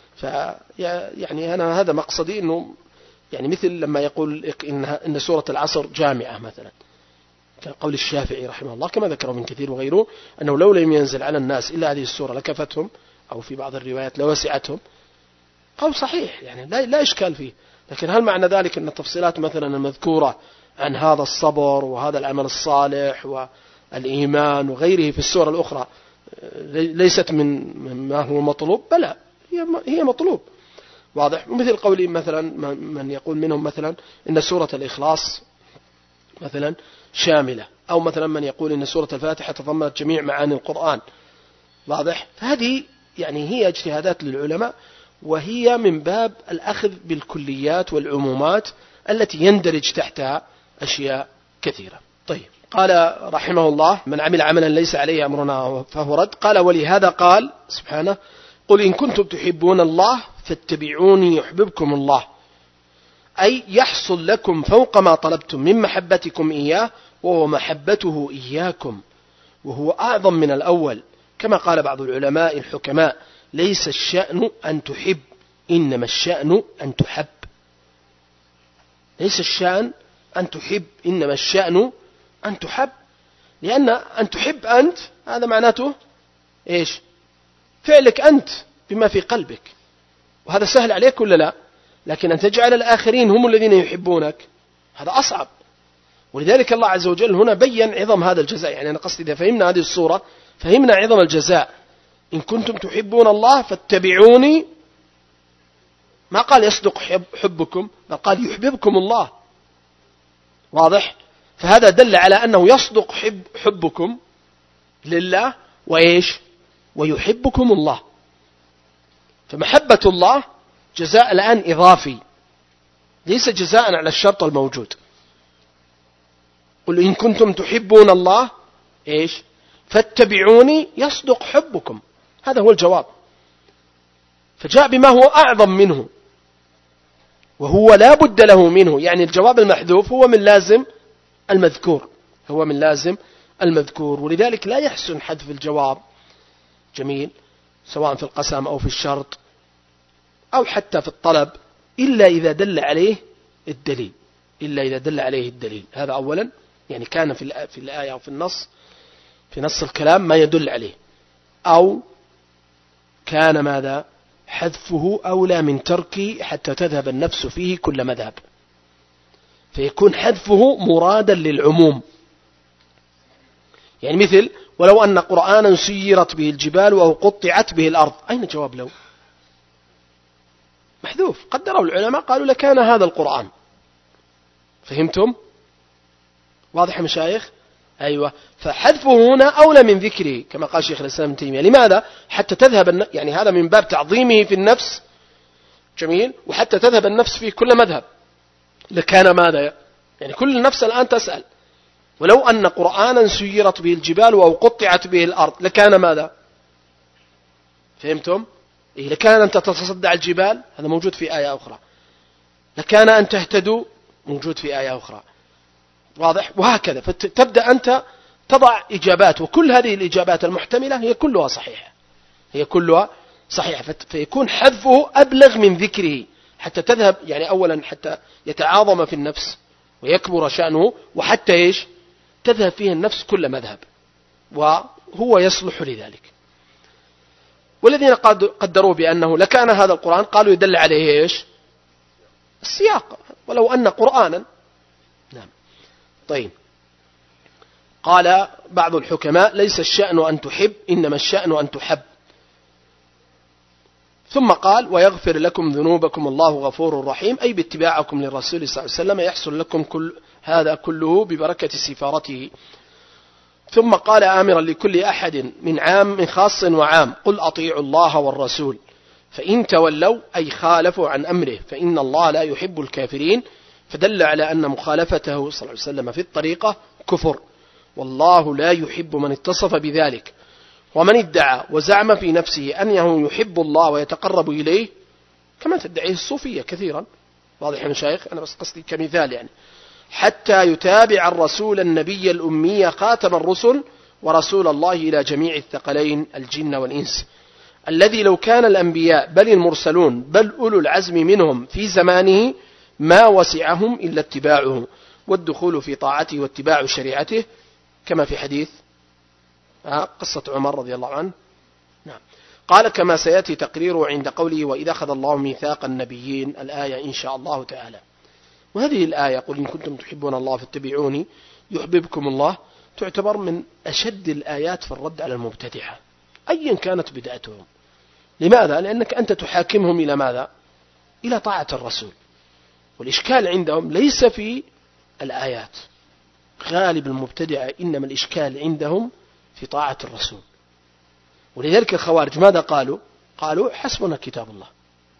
أنا هذا مقصدي، إنه مثل لما يقول إن سورة العصر جامعة مثلا، كقول الشافعي رحمه الله كما ذكره من كثير وغيره أنه لو لم ينزل على الناس إلا هذه السورة لكفتهم، أو في بعض الروايات لوسعتهم. قول صحيح لا إشكال فيه، لكن هل معنى ذلك أن التفصيلات مثلا المذكورة عن هذا الصبر وهذا العمل الصالح والإيمان وغيره في السور الأخرى ليست من ما هو مطلوب، بلى هي مطلوب، واضح. ومثل قولي مثلا من يقول منهم مثلا إن سورة الإخلاص مثلا شاملة، أو مثلا من يقول إن سورة الفاتحة تضمنت جميع معاني القرآن، واضح. فهذه يعني هي اجتهادات للعلماء، وهي من باب الأخذ بالكليات والعمومات التي يندرج تحتها أشياء كثيرة. طيب، قال رحمه الله: من عمل عملا ليس عليه أمرنا فهو رد. قال: ولهذا قال سبحانه: قل إن كنتم تحبون الله فاتبعوني يحببكم الله، أي يحصل لكم فوق ما طلبتم من محبتكم إياه، وهو محبته إياكم، وهو أعظم من الأول. كما قال بعض العلماء الحكماء: ليس الشأن أن تحب، إنما الشأن أن تحب. ليس الشأن أن تحب، إنما الشأن أن تحب. لأن أن تحب أنت هذا معناته إيش؟ فعلك أنت بما في قلبك، وهذا سهل عليك ولا لا؟ لكن أن تجعل الآخرين هم الذين يحبونك هذا أصعب. ولذلك الله عز وجل هنا بيّن عظم هذا الجزاء. يعني أنا قصدي إذا فهمنا هذه الصورة فهمنا عظم الجزاء. إن كنتم تحبون الله فاتبعوني، ما قال يصدق حبكم، بل قال يحببكم الله، واضح. فهذا دل على أنه يصدق حبكم لله، وإيش؟ ويحبكم الله. فمحبة الله جزاء الآن إضافي، ليس جزاء على الشرط الموجود. قل إن كنتم تحبون الله إيش؟ فاتبعوني يصدق حبكم، هذا هو الجواب. فجاء بما هو أعظم منه، وهو لا بد له منه. يعني الجواب المحذوف هو من لازم المذكور، هو من لازم المذكور. ولذلك لا يحسن حذف الجواب، جميل، سواء في القسم أو في الشرط أو حتى في الطلب، إلا إذا دل عليه الدليل، إلا إذا دل عليه الدليل. هذا أولا، يعني كان في الآية أو في النص، في نص الكلام ما يدل عليه، أو كان ماذا؟ حذفه أولى من تركه حتى تذهب النفس فيه كل مذهب، فيكون حذفه مرادا للعموم. يعني مثل: ولو أن قرآنا سيرت به الجبال أو قطعت به الأرض. أين جواب لو؟ محذوف. قدروا العلماء قالوا لكان هذا القرآن. فهمتم؟ واضح يا مشايخ؟ أيوة. فحذفه هنا أولى من ذكره، كما قال شيخ الإسلام ابن تيمية. لماذا؟ حتى تذهب يعني هذا من باب تعظيمه في النفس، جميل، وحتى تذهب النفس في كل مذهب. لكان ماذا؟ يعني كل النفس الآن تسأل: ولو أن قرآنا سيرت به الجبال أو قطعت به الأرض لكان ماذا؟ فهمتم؟ إيه، لكان أن تتصدع الجبال، هذا موجود في آية أخرى. لكان أن تهتدوا، موجود في آية أخرى، واضح. وهكذا، فتبدأ أنت تضع إجابات، وكل هذه الإجابات المحتملة هي كلها صحيحة، هي كلها صحيحة. فيكون حذفه أبلغ من ذكره حتى تذهب، يعني أولا حتى يتعاظم في النفس ويكبر شأنه، وحتى إيش؟ تذهب فيه النفس كل مذهب، وهو يصلح لذلك. والذين قدروا بأنه لكان هذا القرآن قالوا يدل عليه إيش؟ السياق، ولو أن قرآنا. نعم. طيب، قال بعض الحكماء: ليس الشأن أن تحب، إنما الشأن أن تحب. ثم قال: ويغفر لكم ذنوبكم الله غفور رحيم، أي باتباعكم للرسول صلى الله عليه وسلم يحصل لكم هذا كله ببركة سفارته. ثم قال آمرا لكل أحد من خاص وعام: قل أطيعوا الله والرسول فإن تولوا، أي خالفوا عن أمره، فإن الله لا يحب الكافرين. فدل على أن مخالفته صلى الله عليه وسلم في الطريقة كفر، والله لا يحب من اتصف بذلك. ومن ادعى وزعم في نفسه أنه يحب الله ويتقرب إليه، كما تدعيه الصوفية كثيرا، واضح يا مشايخ، أنا بس قصدي كمثال، يعني حتى يتابع الرسول النبي الأمي خاتم الرسل ورسول الله إلى جميع الثقلين الجن والإنس، الذي لو كان الأنبياء بل المرسلون بل أولو العزم منهم في زمانه ما وسعهم إلا اتباعه والدخول في طاعته واتباع شريعته، كما في حديث قصة عمر رضي الله عنه. نعم. قال: كما سيأتي تقريره عند قوله: وإذا أخذ الله ميثاق النبيين، الآية إن شاء الله تعالى. وهذه الآية قل إن كنتم تحبون الله فاتبعوني يحببكم الله تعتبر من أشد الآيات في الرد على المبتدعة أيا كانت بدعتهم. لماذا؟ لأنك أنت تحاكمهم إلى ماذا؟ إلى طاعة الرسول. والإشكال عندهم ليس في الآيات، غالب المبتدعة إنما الإشكال عندهم في طاعة الرسول. ولذلك الخوارج ماذا قالوا؟ قالوا حسبنا كتاب الله.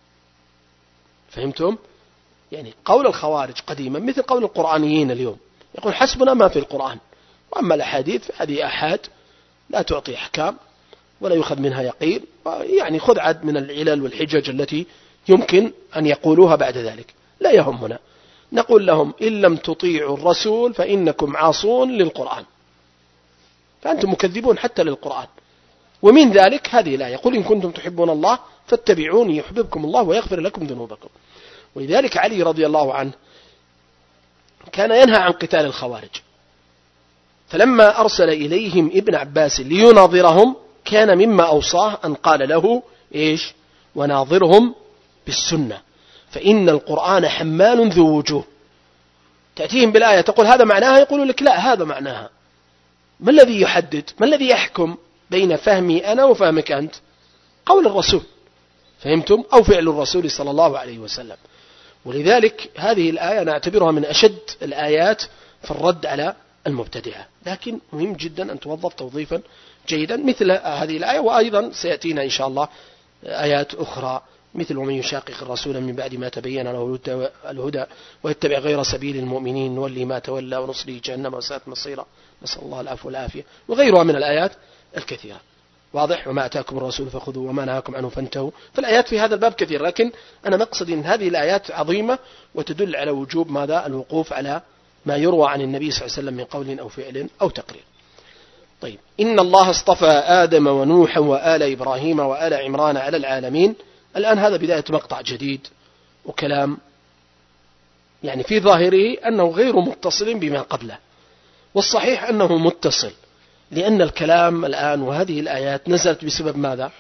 فهمتم؟ يعني قول الخوارج قديما مثل قول القرآنيين اليوم، يقول حسبنا ما في القرآن، وأما الأحاديث هذه أحاد لا تعطي أحكام ولا يؤخذ منها يقين، يعني خذ عد من العلل والحجج التي يمكن أن يقولوها بعد ذلك، لا يهمنا. نقول لهم إن لم تطيعوا الرسول فإنكم عاصون للقرآن، فأنتم مكذبون حتى للقرآن. ومن ذلك هذه الآية قل إن كنتم تحبون الله فاتبعوني يحببكم الله ويغفر لكم ذنوبكم. ولذلك علي رضي الله عنه كان ينهى عن قتال الخوارج، فلما أرسل إليهم ابن عباس ليناظرهم كان مما أوصاه أن قال له إيش؟ وناظرهم بالسنة فإن القرآن حمال ذو وجوه. تأتيهم بالآية تقول هذا معناها، يقول لك لا هذا معناها. ما الذي يحدد؟ ما الذي يحكم بين فهمي أنا وفهمك أنت؟ قول الرسول، فهمتم؟ أو فعل الرسول صلى الله عليه وسلم. ولذلك هذه الآية نعتبرها من أشد الآيات في الرد على المبتدعة، لكن مهم جدا أن توظف توظيفا جيدا مثل هذه الآية. وأيضا سيأتينا إن شاء الله آيات أخرى مثل ومن يشاقق الرسول من بعد ما تبين له الهدى ويتبع غير سبيل المؤمنين نولي ما تولى ونصلي جهنم وساءت مصيرا، نسأل الله العفو والعافية، وغيرها من الآيات الكثيرة. واضح؟ وما أتاكم الرسول فخذوه وما نهاكم عنه فانتهوا. فالآيات في هذا الباب كثير، لكن أنا مقصدي أن هذه الآيات عظيمة وتدل على وجوب ماذا؟ الوقوف على ما يروى عن النبي صلى الله عليه وسلم من قول أو فعل أو تقرير. طيب، إن الله اصطفى آدم ونوحا وآل إبراهيم وآل عمران على العالمين. الآن هذا بداية مقطع جديد وكلام يعني في ظاهره أنه غير متصل بما قبله، والصحيح أنه متصل، لأن الكلام الآن وهذه الآيات نزلت بسبب ماذا؟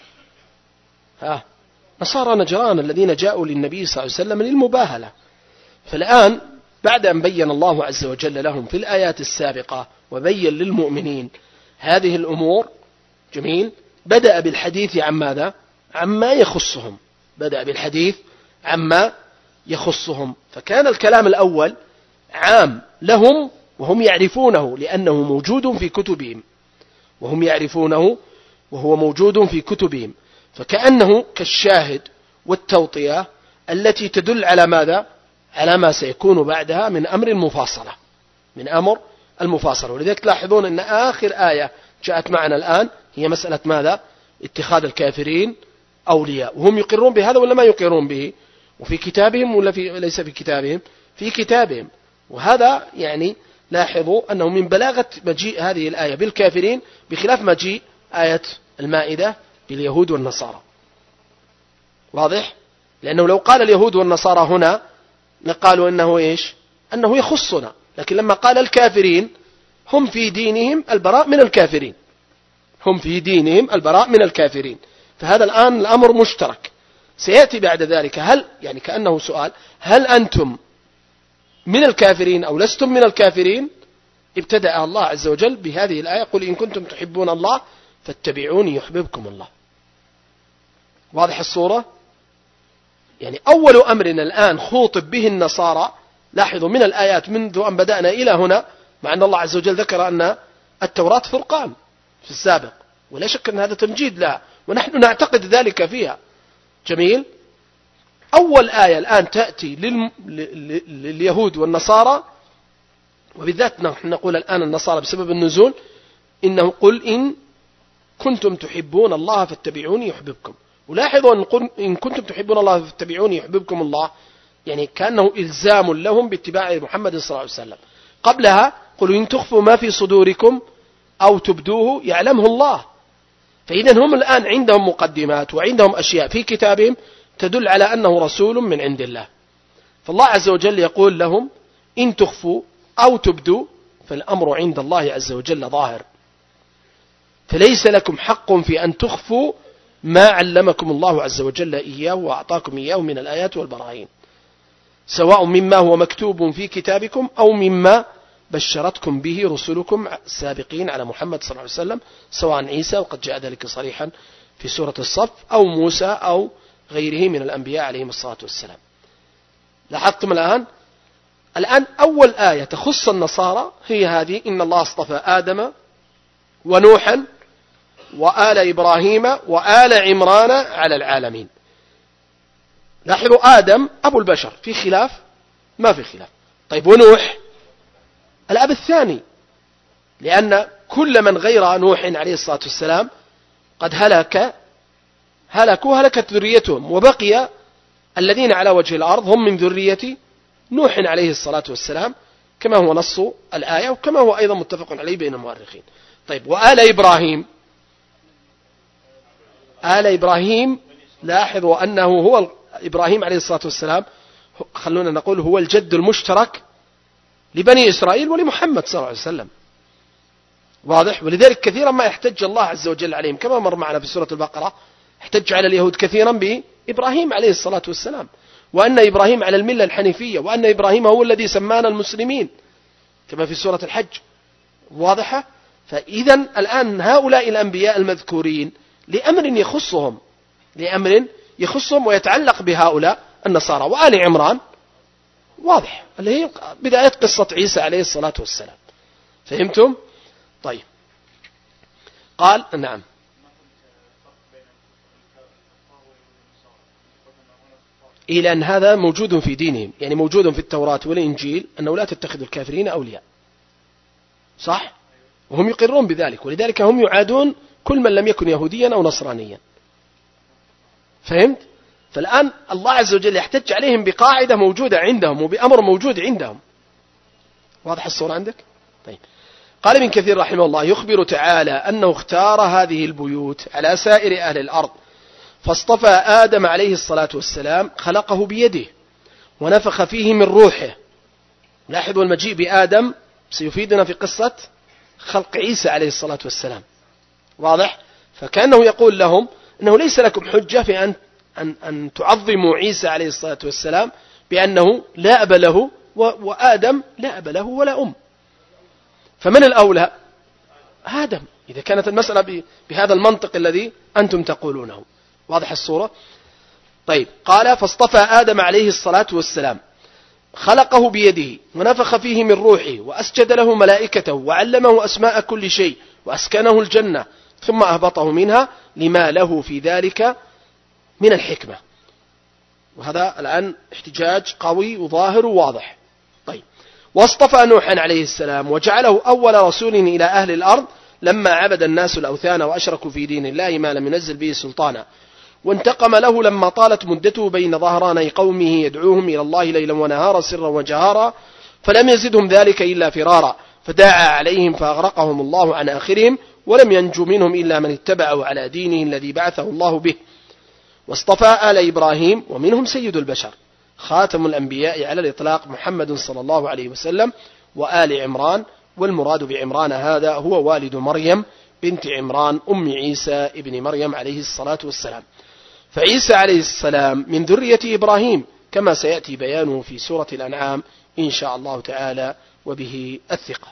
نصارى نجران الذين جاءوا للنبي صلى الله عليه وسلم للمباهلة. فالآن بعد أن بين الله عز وجل لهم في الآيات السابقة وبين للمؤمنين هذه الأمور، جميل، بدأ بالحديث عن ماذا؟ عما يخصهم، بدأ بالحديث عما يخصهم. فكان الكلام الأول عام لهم وهم يعرفونه لأنه موجود في كتبهم، وهم يعرفونه وهو موجود في كتبهم، فكأنه كالشاهد والتوطية التي تدل على ماذا؟ على ما سيكون بعدها من أمر المفاصلة، من أمر المفاصلة. ولذلك تلاحظون أن آخر آية جاءت معنا الآن هي مسألة ماذا؟ اتخاذ الكافرين أولياء، وهم يقرون بهذا ولا ما يقرون به؟ وفي كتابهم ولا ليس في كتابهم؟ في كتابهم. وهذا يعني لاحظوا أنه من بلاغة مجيء هذه الآية بالكافرين بخلاف مجيء آية المائدة باليهود والنصارى. واضح؟ لأنه لو قال اليهود والنصارى هنا لقالوا أنه إيش؟ أنه يخصنا، لكن لما قال الكافرين هم في دينهم البراء من الكافرين، هم في دينهم البراء من الكافرين. فهذا الآن الأمر مشترك. سيأتي بعد ذلك هل يعني كأنه سؤال هل أنتم من الكافرين أو لستم من الكافرين؟ ابتدأ الله عز وجل بهذه الآية قل إن كنتم تحبون الله فاتبعوني يحببكم الله. واضح الصورة؟ يعني أول أمرنا الآن خوطب به النصارى، لاحظوا من الآيات منذ أن بدأنا إلى هنا، مع أن الله عز وجل ذكر أن التوراة فرقان في السابق، ولا شك أن هذا تمجيد لها ونحن نعتقد ذلك فيها. جميل. أول آية الآن تأتي لليهود والنصارى، وبالذات نحن نقول الآن النصارى بسبب النزول، إنه قل إن كنتم تحبون الله فاتبعوني يحببكم. ولاحظوا إن كنتم تحبون الله فاتبعوني يحببكم الله، يعني كأنه إلزام لهم باتباع محمد صلى الله عليه وسلم. قبلها قلوا إن تخفوا ما في صدوركم أو تبدوه يعلمه الله. فإذا هم الآن عندهم مقدمات وعندهم أشياء في كتابهم تدل على أنه رسول من عند الله. فالله عز وجل يقول لهم إن تخفوا أو تبدوا فالأمر عند الله عز وجل ظاهر، فليس لكم حق في أن تخفوا ما علمكم الله عز وجل إياه وأعطاكم إياه من الآيات والبراهين. سواء مما هو مكتوب في كتابكم أو مما بشرتكم به رسلكم السابقين على محمد صلى الله عليه وسلم، سواء عيسى وقد جاء ذلك صريحا في سورة الصف، أو موسى أو غيره من الأنبياء عليهم الصلاة والسلام. لاحظتم الآن أول آية تخص النصارى هي هذه: إن الله اصطفى آدم ونوحا وآل إبراهيم وآل عمران على العالمين. لاحظوا آدم أبو البشر، في خلاف؟ ما في خلاف. طيب ونوح الأب الثاني، لأن كل من غير نوح عليه الصلاة والسلام قد هلكت ذريتهم، وبقي الذين على وجه الأرض هم من ذرية نوح عليه الصلاة والسلام، كما هو نص الآية وكما هو أيضا متفق عليه بين المؤرخين. طيب وآل إبراهيم، آل إبراهيم لاحظوا أنه هو إبراهيم عليه الصلاة والسلام، خلونا نقول هو الجد المشترك لبني إسرائيل ولمحمد صلى الله عليه وسلم. واضح؟ ولذلك كثيرا ما يحتج الله عز وجل عليهم، كما مر معنا في سورة البقرة، احتج على اليهود كثيرا بإبراهيم عليه الصلاة والسلام، وأن إبراهيم على الملة الحنيفية، وأن إبراهيم هو الذي سمانا المسلمين، كما في سورة الحج. واضحة؟ فإذا الآن هؤلاء الأنبياء المذكورين لأمر يخصهم ويتعلق بهؤلاء النصارى. وآل عمران واضح، اللي هي بداية قصة عيسى عليه الصلاة والسلام. فهمتم؟ طيب قال نعم. إلى أن هذا موجود في دينهم، يعني موجود في التوراة والإنجيل أنه لا تتخذوا الكافرين أولياء، صح؟ وهم يقرون بذلك، ولذلك هم يعادون كل من لم يكن يهوديا أو نصرانيا. فهمت؟ فالآن الله عز وجل يحتج عليهم بقاعدة موجودة عندهم وبأمر موجود عندهم. واضح الصورة عندك؟ طيب قال ابن كثير رحمه الله: يخبر تعالى أنه اختار هذه البيوت على سائر أهل الأرض، فاصطفى آدم عليه الصلاة والسلام، خلقه بيده ونفخ فيه من روحه. لاحظوا المجيء بآدم سيفيدنا في قصة خلق عيسى عليه الصلاة والسلام. واضح؟ فكأنه يقول لهم أنه ليس لكم حجة في أن تعظموا عيسى عليه الصلاة والسلام بأنه لا أب له، وآدم لا أب له ولا أم. فمن الأولى؟ آدم، إذا كانت المسألة بهذا المنطق الذي أنتم تقولونه. واضح الصورة؟ طيب قال: فاصطفى آدم عليه الصلاة والسلام، خلقه بيده ونفخ فيه من روحه، وأسجد له ملائكته، وعلمه أسماء كل شيء، وأسكنه الجنة، ثم أهبطه منها لما له في ذلك من الحكمة. وهذا الآن احتجاج قوي وظاهر وواضح. طيب واصطفى نوحا عليه السلام وجعله أول رسول إلى أهل الأرض لما عبد الناس الأوثان وأشركوا في دين الله ما لم ينزل به سلطانا، وانتقم له لما طالت مدته بين ظهراني قومه يدعوهم إلى الله ليلا ونهارا سرا وجهارا، فلم يزدهم ذلك إلا فرارا، فدعا عليهم فأغرقهم الله عن آخرهم، ولم ينجو منهم إلا من اتبعوا على دينه الذي بعثه الله به. واصطفى آل إبراهيم، ومنهم سيد البشر خاتم الأنبياء على الإطلاق محمد صلى الله عليه وسلم، وآل عمران، والمراد بعمران هذا هو والد مريم بنت عمران أم عيسى ابن مريم عليه الصلاة والسلام. فعيسى عليه السلام من ذرية إبراهيم كما سيأتي بيانه في سورة الأنعام إن شاء الله تعالى، وبه الثقة.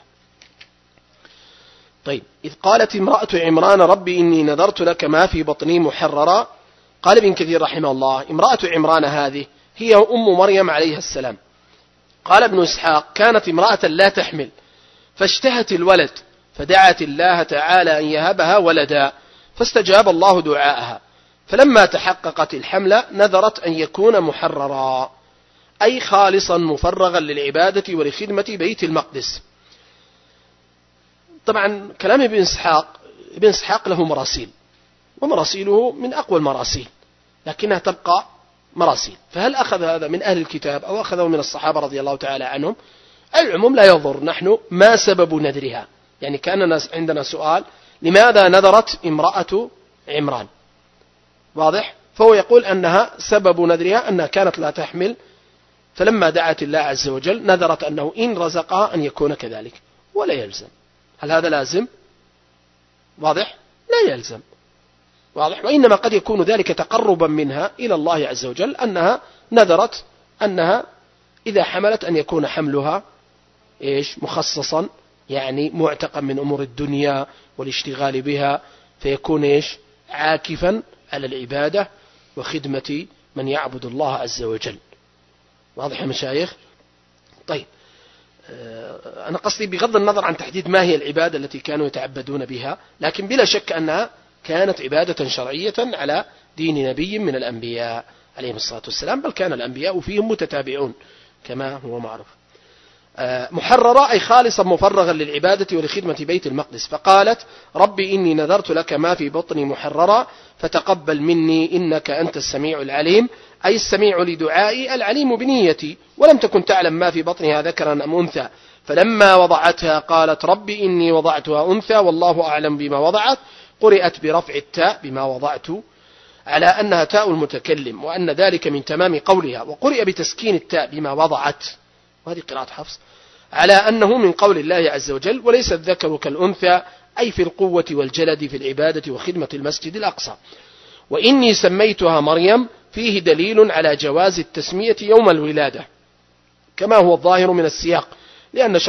طيب إذ قالت امرأة عمران: ربي إني نذرت لك ما في بطني محررا. قال ابن كثير رحمه الله: امرأة عمران هذه هي أم مريم عليها السلام. قال ابن إسحاق: كانت امرأة لا تحمل فاشتهت الولد، فدعت الله تعالى أن يهبها ولدا، فاستجاب الله دعاءها، فلما تحققت الحمل نذرت أن يكون محررا، أي خالصا مفرغا للعبادة ولخدمة بيت المقدس. طبعا كلام ابن إسحاق له مراسيل، ومراسيله من أقوى المراسيل، لكنها تبقى مراسيل. فهل أخذ هذا من أهل الكتاب أو أخذه من الصحابة رضي الله تعالى عنهم؟ العموم لا يضر. نحن ما سبب نذرها؟ يعني كان عندنا سؤال: لماذا نذرت امرأة عمران؟ واضح؟ فهو يقول أنها سبب نذرها أنها كانت لا تحمل، فلما دعت الله عز وجل نذرت أنه إن رزقها أن يكون كذلك، ولا يلزم. هل هذا لازم؟ واضح؟ لا يلزم. واضح؟ وإنما قد يكون ذلك تقربا منها إلى الله عز وجل، أنها نذرت أنها إذا حملت أن يكون حملها مخصصا، يعني معتقا من أمور الدنيا والاشتغال بها، فيكون عاكفا على العبادة وخدمة من يعبد الله عز وجل. واضح يا مشايخ؟ طيب، أنا قصدي بغض النظر عن تحديد ما هي العبادة التي كانوا يتعبدون بها، لكن بلا شك أنها كانت عبادة شرعية على دين نبي من الأنبياء عليهم الصلاة والسلام، بل كان الأنبياء فيهم متتابعون كما هو معروف. محررة أي خالصا مفرغا للعبادة ولخدمة بيت المقدس، فقالت ربي إني نذرت لك ما في بطني محررا فتقبل مني إنك أنت السميع العليم، أي السميع لدعائي العليم بنيتي، ولم تكن تعلم ما في بطنها ذكرا أم أنثى، فلما وضعتها قالت ربي إني وضعتها أنثى والله أعلم بما وضعت، قرئت برفع التاء بما وضعت على أنها تاء المتكلم، وأن ذلك من تمام قولها، وقرئ بتسكين التاء بما وضعت، وهذه قراءة حفص، على أنه من قول الله عز وجل وليس الذكر كالأنثى، أي في القوة والجلد في العبادة وخدمة المسجد الأقصى. وإني سميتها مريم فيه دليل على جواز التسمية يوم الولادة كما هو الظاهر من السياق، لأنه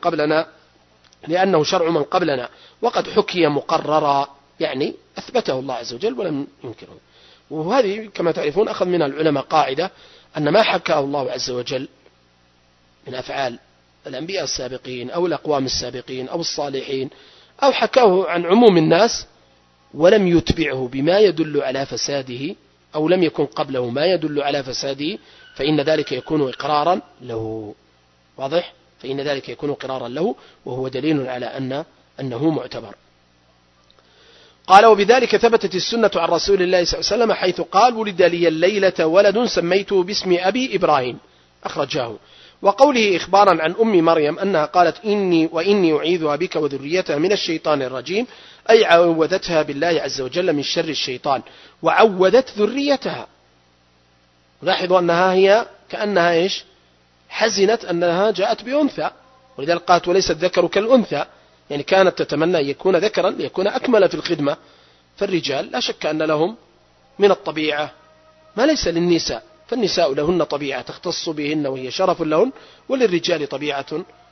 شرع من قبلنا، وقد حكي مقررا، يعني أثبته الله عز وجل ولم ينكره. وهذه كما تعرفون أخذ منها العلماء قاعدة أن ما حكاه الله عز وجل من أفعال الأنبياء السابقين أو الأقوام السابقين أو الصالحين، أو حكاه عن عموم الناس ولم يتبعه بما يدل على فساده، أو لم يكن قبله ما يدل على فساده، فإن ذلك يكون إقرارا له. واضح؟ فإن ذلك يكون إقرارا له، وهو دليل على أنه معتبر. قال وبذلك ثبتت السنة عن رسول الله صلى الله عليه وسلم حيث قال ولد لي الليلة ولد سميته باسم أبي إبراهيم، أخرجاه. وقوله إخبارا عن أم مريم أنها قالت وإني أعيذها بك وذريتها من الشيطان الرجيم، أي عوذتها بالله عز وجل من شر الشيطان، وعوذت ذريتها. لاحظوا أنها هي كأنها حزنت أنها جاءت بأنثى، ولذلك قالت وليس الذكر كالأنثى، يعني كانت تتمنى أن يكون ذكرا ليكون أكمل في الخدمة. فالرجال لا شك أن لهم من الطبيعة ما ليس للنساء، فالنساء لهن طبيعة تختص بهن وهي شرف لهن، وللرجال طبيعة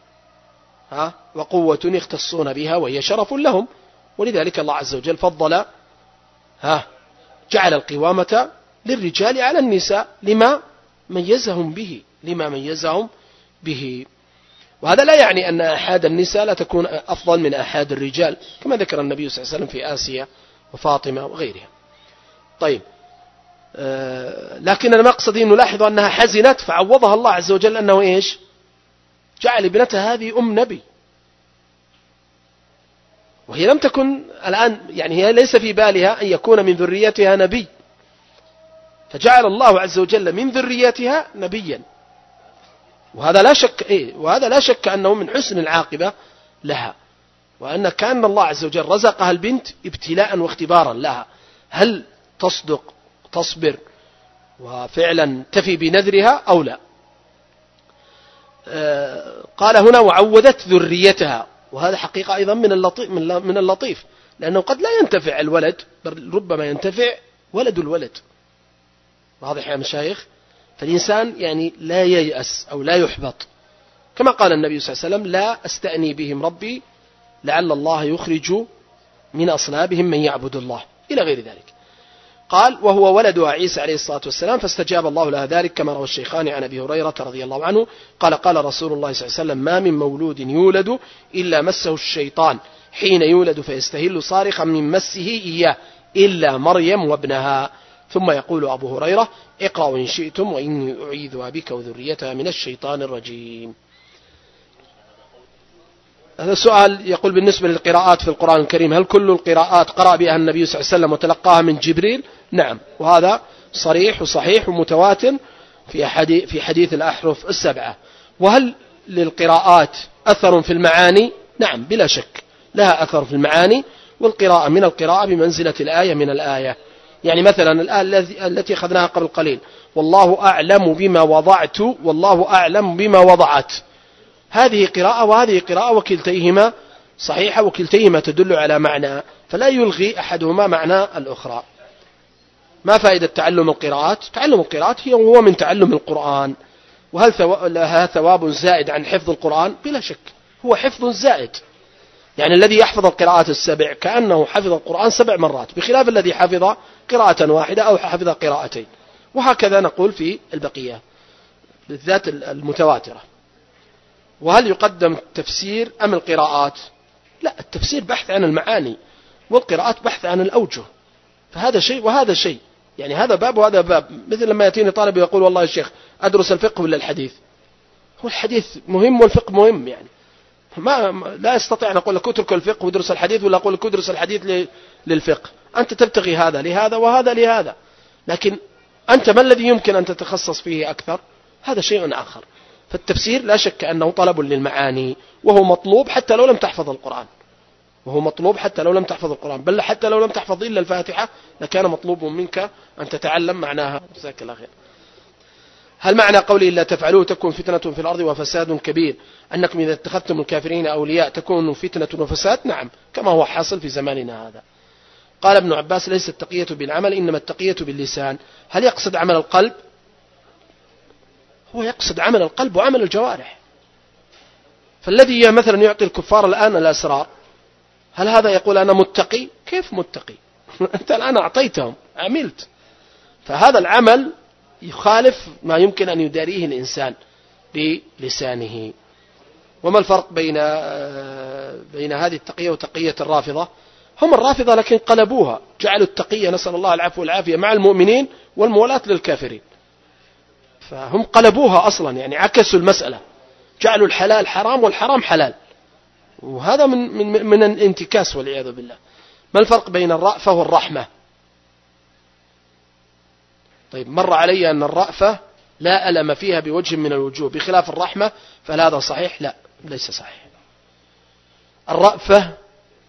وقوة يختصون بها وهي شرف لهم، ولذلك الله عز وجل فضل جعل القوامة للرجال على النساء لما ميزهم به. وهذا لا يعني أن أحد النساء لا تكون أفضل من أحد الرجال، كما ذكر النبي صلى الله عليه وسلم في آسيا وفاطمة وغيرها. طيب، لكن المقصد أن نلاحظ أنها حزنت فعوضها الله عز وجل أنه جعل ابنتها هذه أم نبي، وهي لم تكن الآن، يعني هي ليس في بالها أن يكون من ذريتها نبي، فجعل الله عز وجل من ذريتها نبيا، وهذا لا شك أنه من حسن العاقبة لها، وأن كان الله عز وجل رزقها البنت ابتلاء واختبارا لها، هل تصدق تصبر وفعلا تفي بنذرها أو لا. قال هنا وعودت ذريتها، وهذا حقيقة أيضا من اللطيف، لأنه قد لا ينتفع الولد، بل ربما ينتفع ولد الولد. واضح يا مشايخ؟ فالإنسان يعني لا ييأس أو لا يحبط، كما قال النبي صلى الله عليه وسلم لا أستأني بهم ربي لعل الله يخرج من أصلابهم من يعبد الله، إلى غير ذلك. قال وهو ولدها عيسى عليه الصلاة والسلام، فاستجاب الله لها ذلك، كما روى الشيخان عن أبي هريرة رضي الله عنه قال قال رسول الله صلى الله عليه وسلم ما من مولود يولد إلا مسه الشيطان حين يولد فيستهل صارخا من مسه إياه إلا مريم وابنها. ثم يقول أبو هريرة اقرأوا إن شئتم وإني أعيذها بك وذريتها من الشيطان الرجيم. هذا السؤال يقول بالنسبة للقراءات في القرآن الكريم، هل كل القراءات قرأ بها النبي صلى الله عليه وسلم وتلقاها من جبريل؟ نعم، وهذا صريح وصحيح ومتواتر في حديث الأحرف السبعة. وهل للقراءات أثر في المعاني؟ نعم بلا شك لها أثر في المعاني، والقراءة من القراءة بمنزلة الآية من الآية. يعني مثلا الآية التي أخذناها قبل قليل والله أعلم بما وضعت والله أعلم بما وضعت، هذه قراءة وهذه قراءة، وكلتيهما صحيحة وكلتيهما تدل على معنى، فلا يلغي أحدهما معنى الأخرى. ما فائدة تعلم القراءات؟ تعلم القراءات هو من تعلم القرآن، وهل لها ثواب زائد عن حفظ القرآن؟ بلا شك هو حفظ زائد، يعني الذي يحفظ القراءات السبع كأنه حفظ القرآن 7 مرات، بخلاف الذي حفظ قراءة واحدة أو حفظ قراءتين. وهكذا نقول في البقية بالذات المتواترة. وهل يقدم التفسير أم القراءات؟ لا، التفسير بحث عن المعاني، والقراءات بحث عن الأوجه، فهذا شيء وهذا شيء، يعني هذا باب وهذا باب. مثل لما يأتيني طالب يقول والله يا شيخ أدرس الفقه ولا الحديث؟ هو الحديث مهم والفقه مهم، يعني لا يستطيع أن أقول لك اترك الفقه وادرس الحديث، ولا أقول لك ادرس الحديث للفقه. أنت تبتغي هذا لهذا وهذا لهذا، لكن أنت ما الذي يمكن أن تتخصص فيه أكثر؟ هذا شيء آخر. فالتفسير لا شك أنه طلب للمعاني، وهو مطلوب حتى لو لم تحفظ القرآن، بل حتى لو لم تحفظ إلا الفاتحة لكان مطلوب منك أن تتعلم معناها. جزاك الله خير. هل معنى قوله لا تفعلوه تكون فتنة في الأرض وفساد كبير أنكم إذا اتخذتم الكافرين أولياء تكون فتنة وفساد؟ نعم، كما هو حاصل في زماننا هذا. قال ابن عباس ليس التقية بالعمل إنما التقية باللسان. هل يقصد عمل القلب؟ هو يقصد عمل القلب وعمل الجوارح. فالذي مثلا يعطي الكفار الآن الأسرار، هل هذا يقول أنا متقي؟ كيف متقي؟ أنت الآن أعطيتهم، عملت. فهذا العمل يخالف ما يمكن أن يداريه الإنسان بلسانه. وما الفرق بين هذه التقية وتقية الرافضة؟ هم الرافضة لكن قلبوها، جعلوا التقية نسأل الله العفو والعافية مع المؤمنين والموالاة للكافرين، فهم قلبوها أصلا، يعني عكسوا المسألة، جعلوا الحلال حرام والحرام حلال، وهذا من الانتكاس والعياذ بالله. ما الفرق بين الرأفة والرحمة؟ طيب، مر علي أن الرأفة لا ألم فيها بوجه من الوجوه، بخلاف الرحمة، فهل هذا صحيح؟ لا، ليس صحيح. الرأفة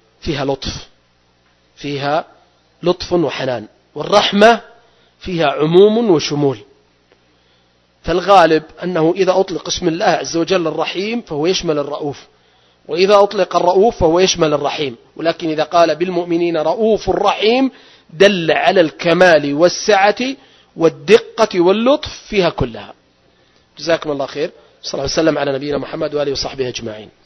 فيها لطف وحنان، والرحمة فيها عموم وشمول. فالغالب أنه إذا أطلق اسم الله عز وجل الرحيم فهو يشمل الرؤوف، وإذا أطلق الرؤوف فهو يشمل الرحيم. ولكن إذا قال بالمؤمنين رؤوف رحيم دل على الكمال والسعة والدقة واللطف فيها كلها. جزاكم الله خير. صلى الله عليه وسلم على نبينا محمد وآله وصحبه أجمعين.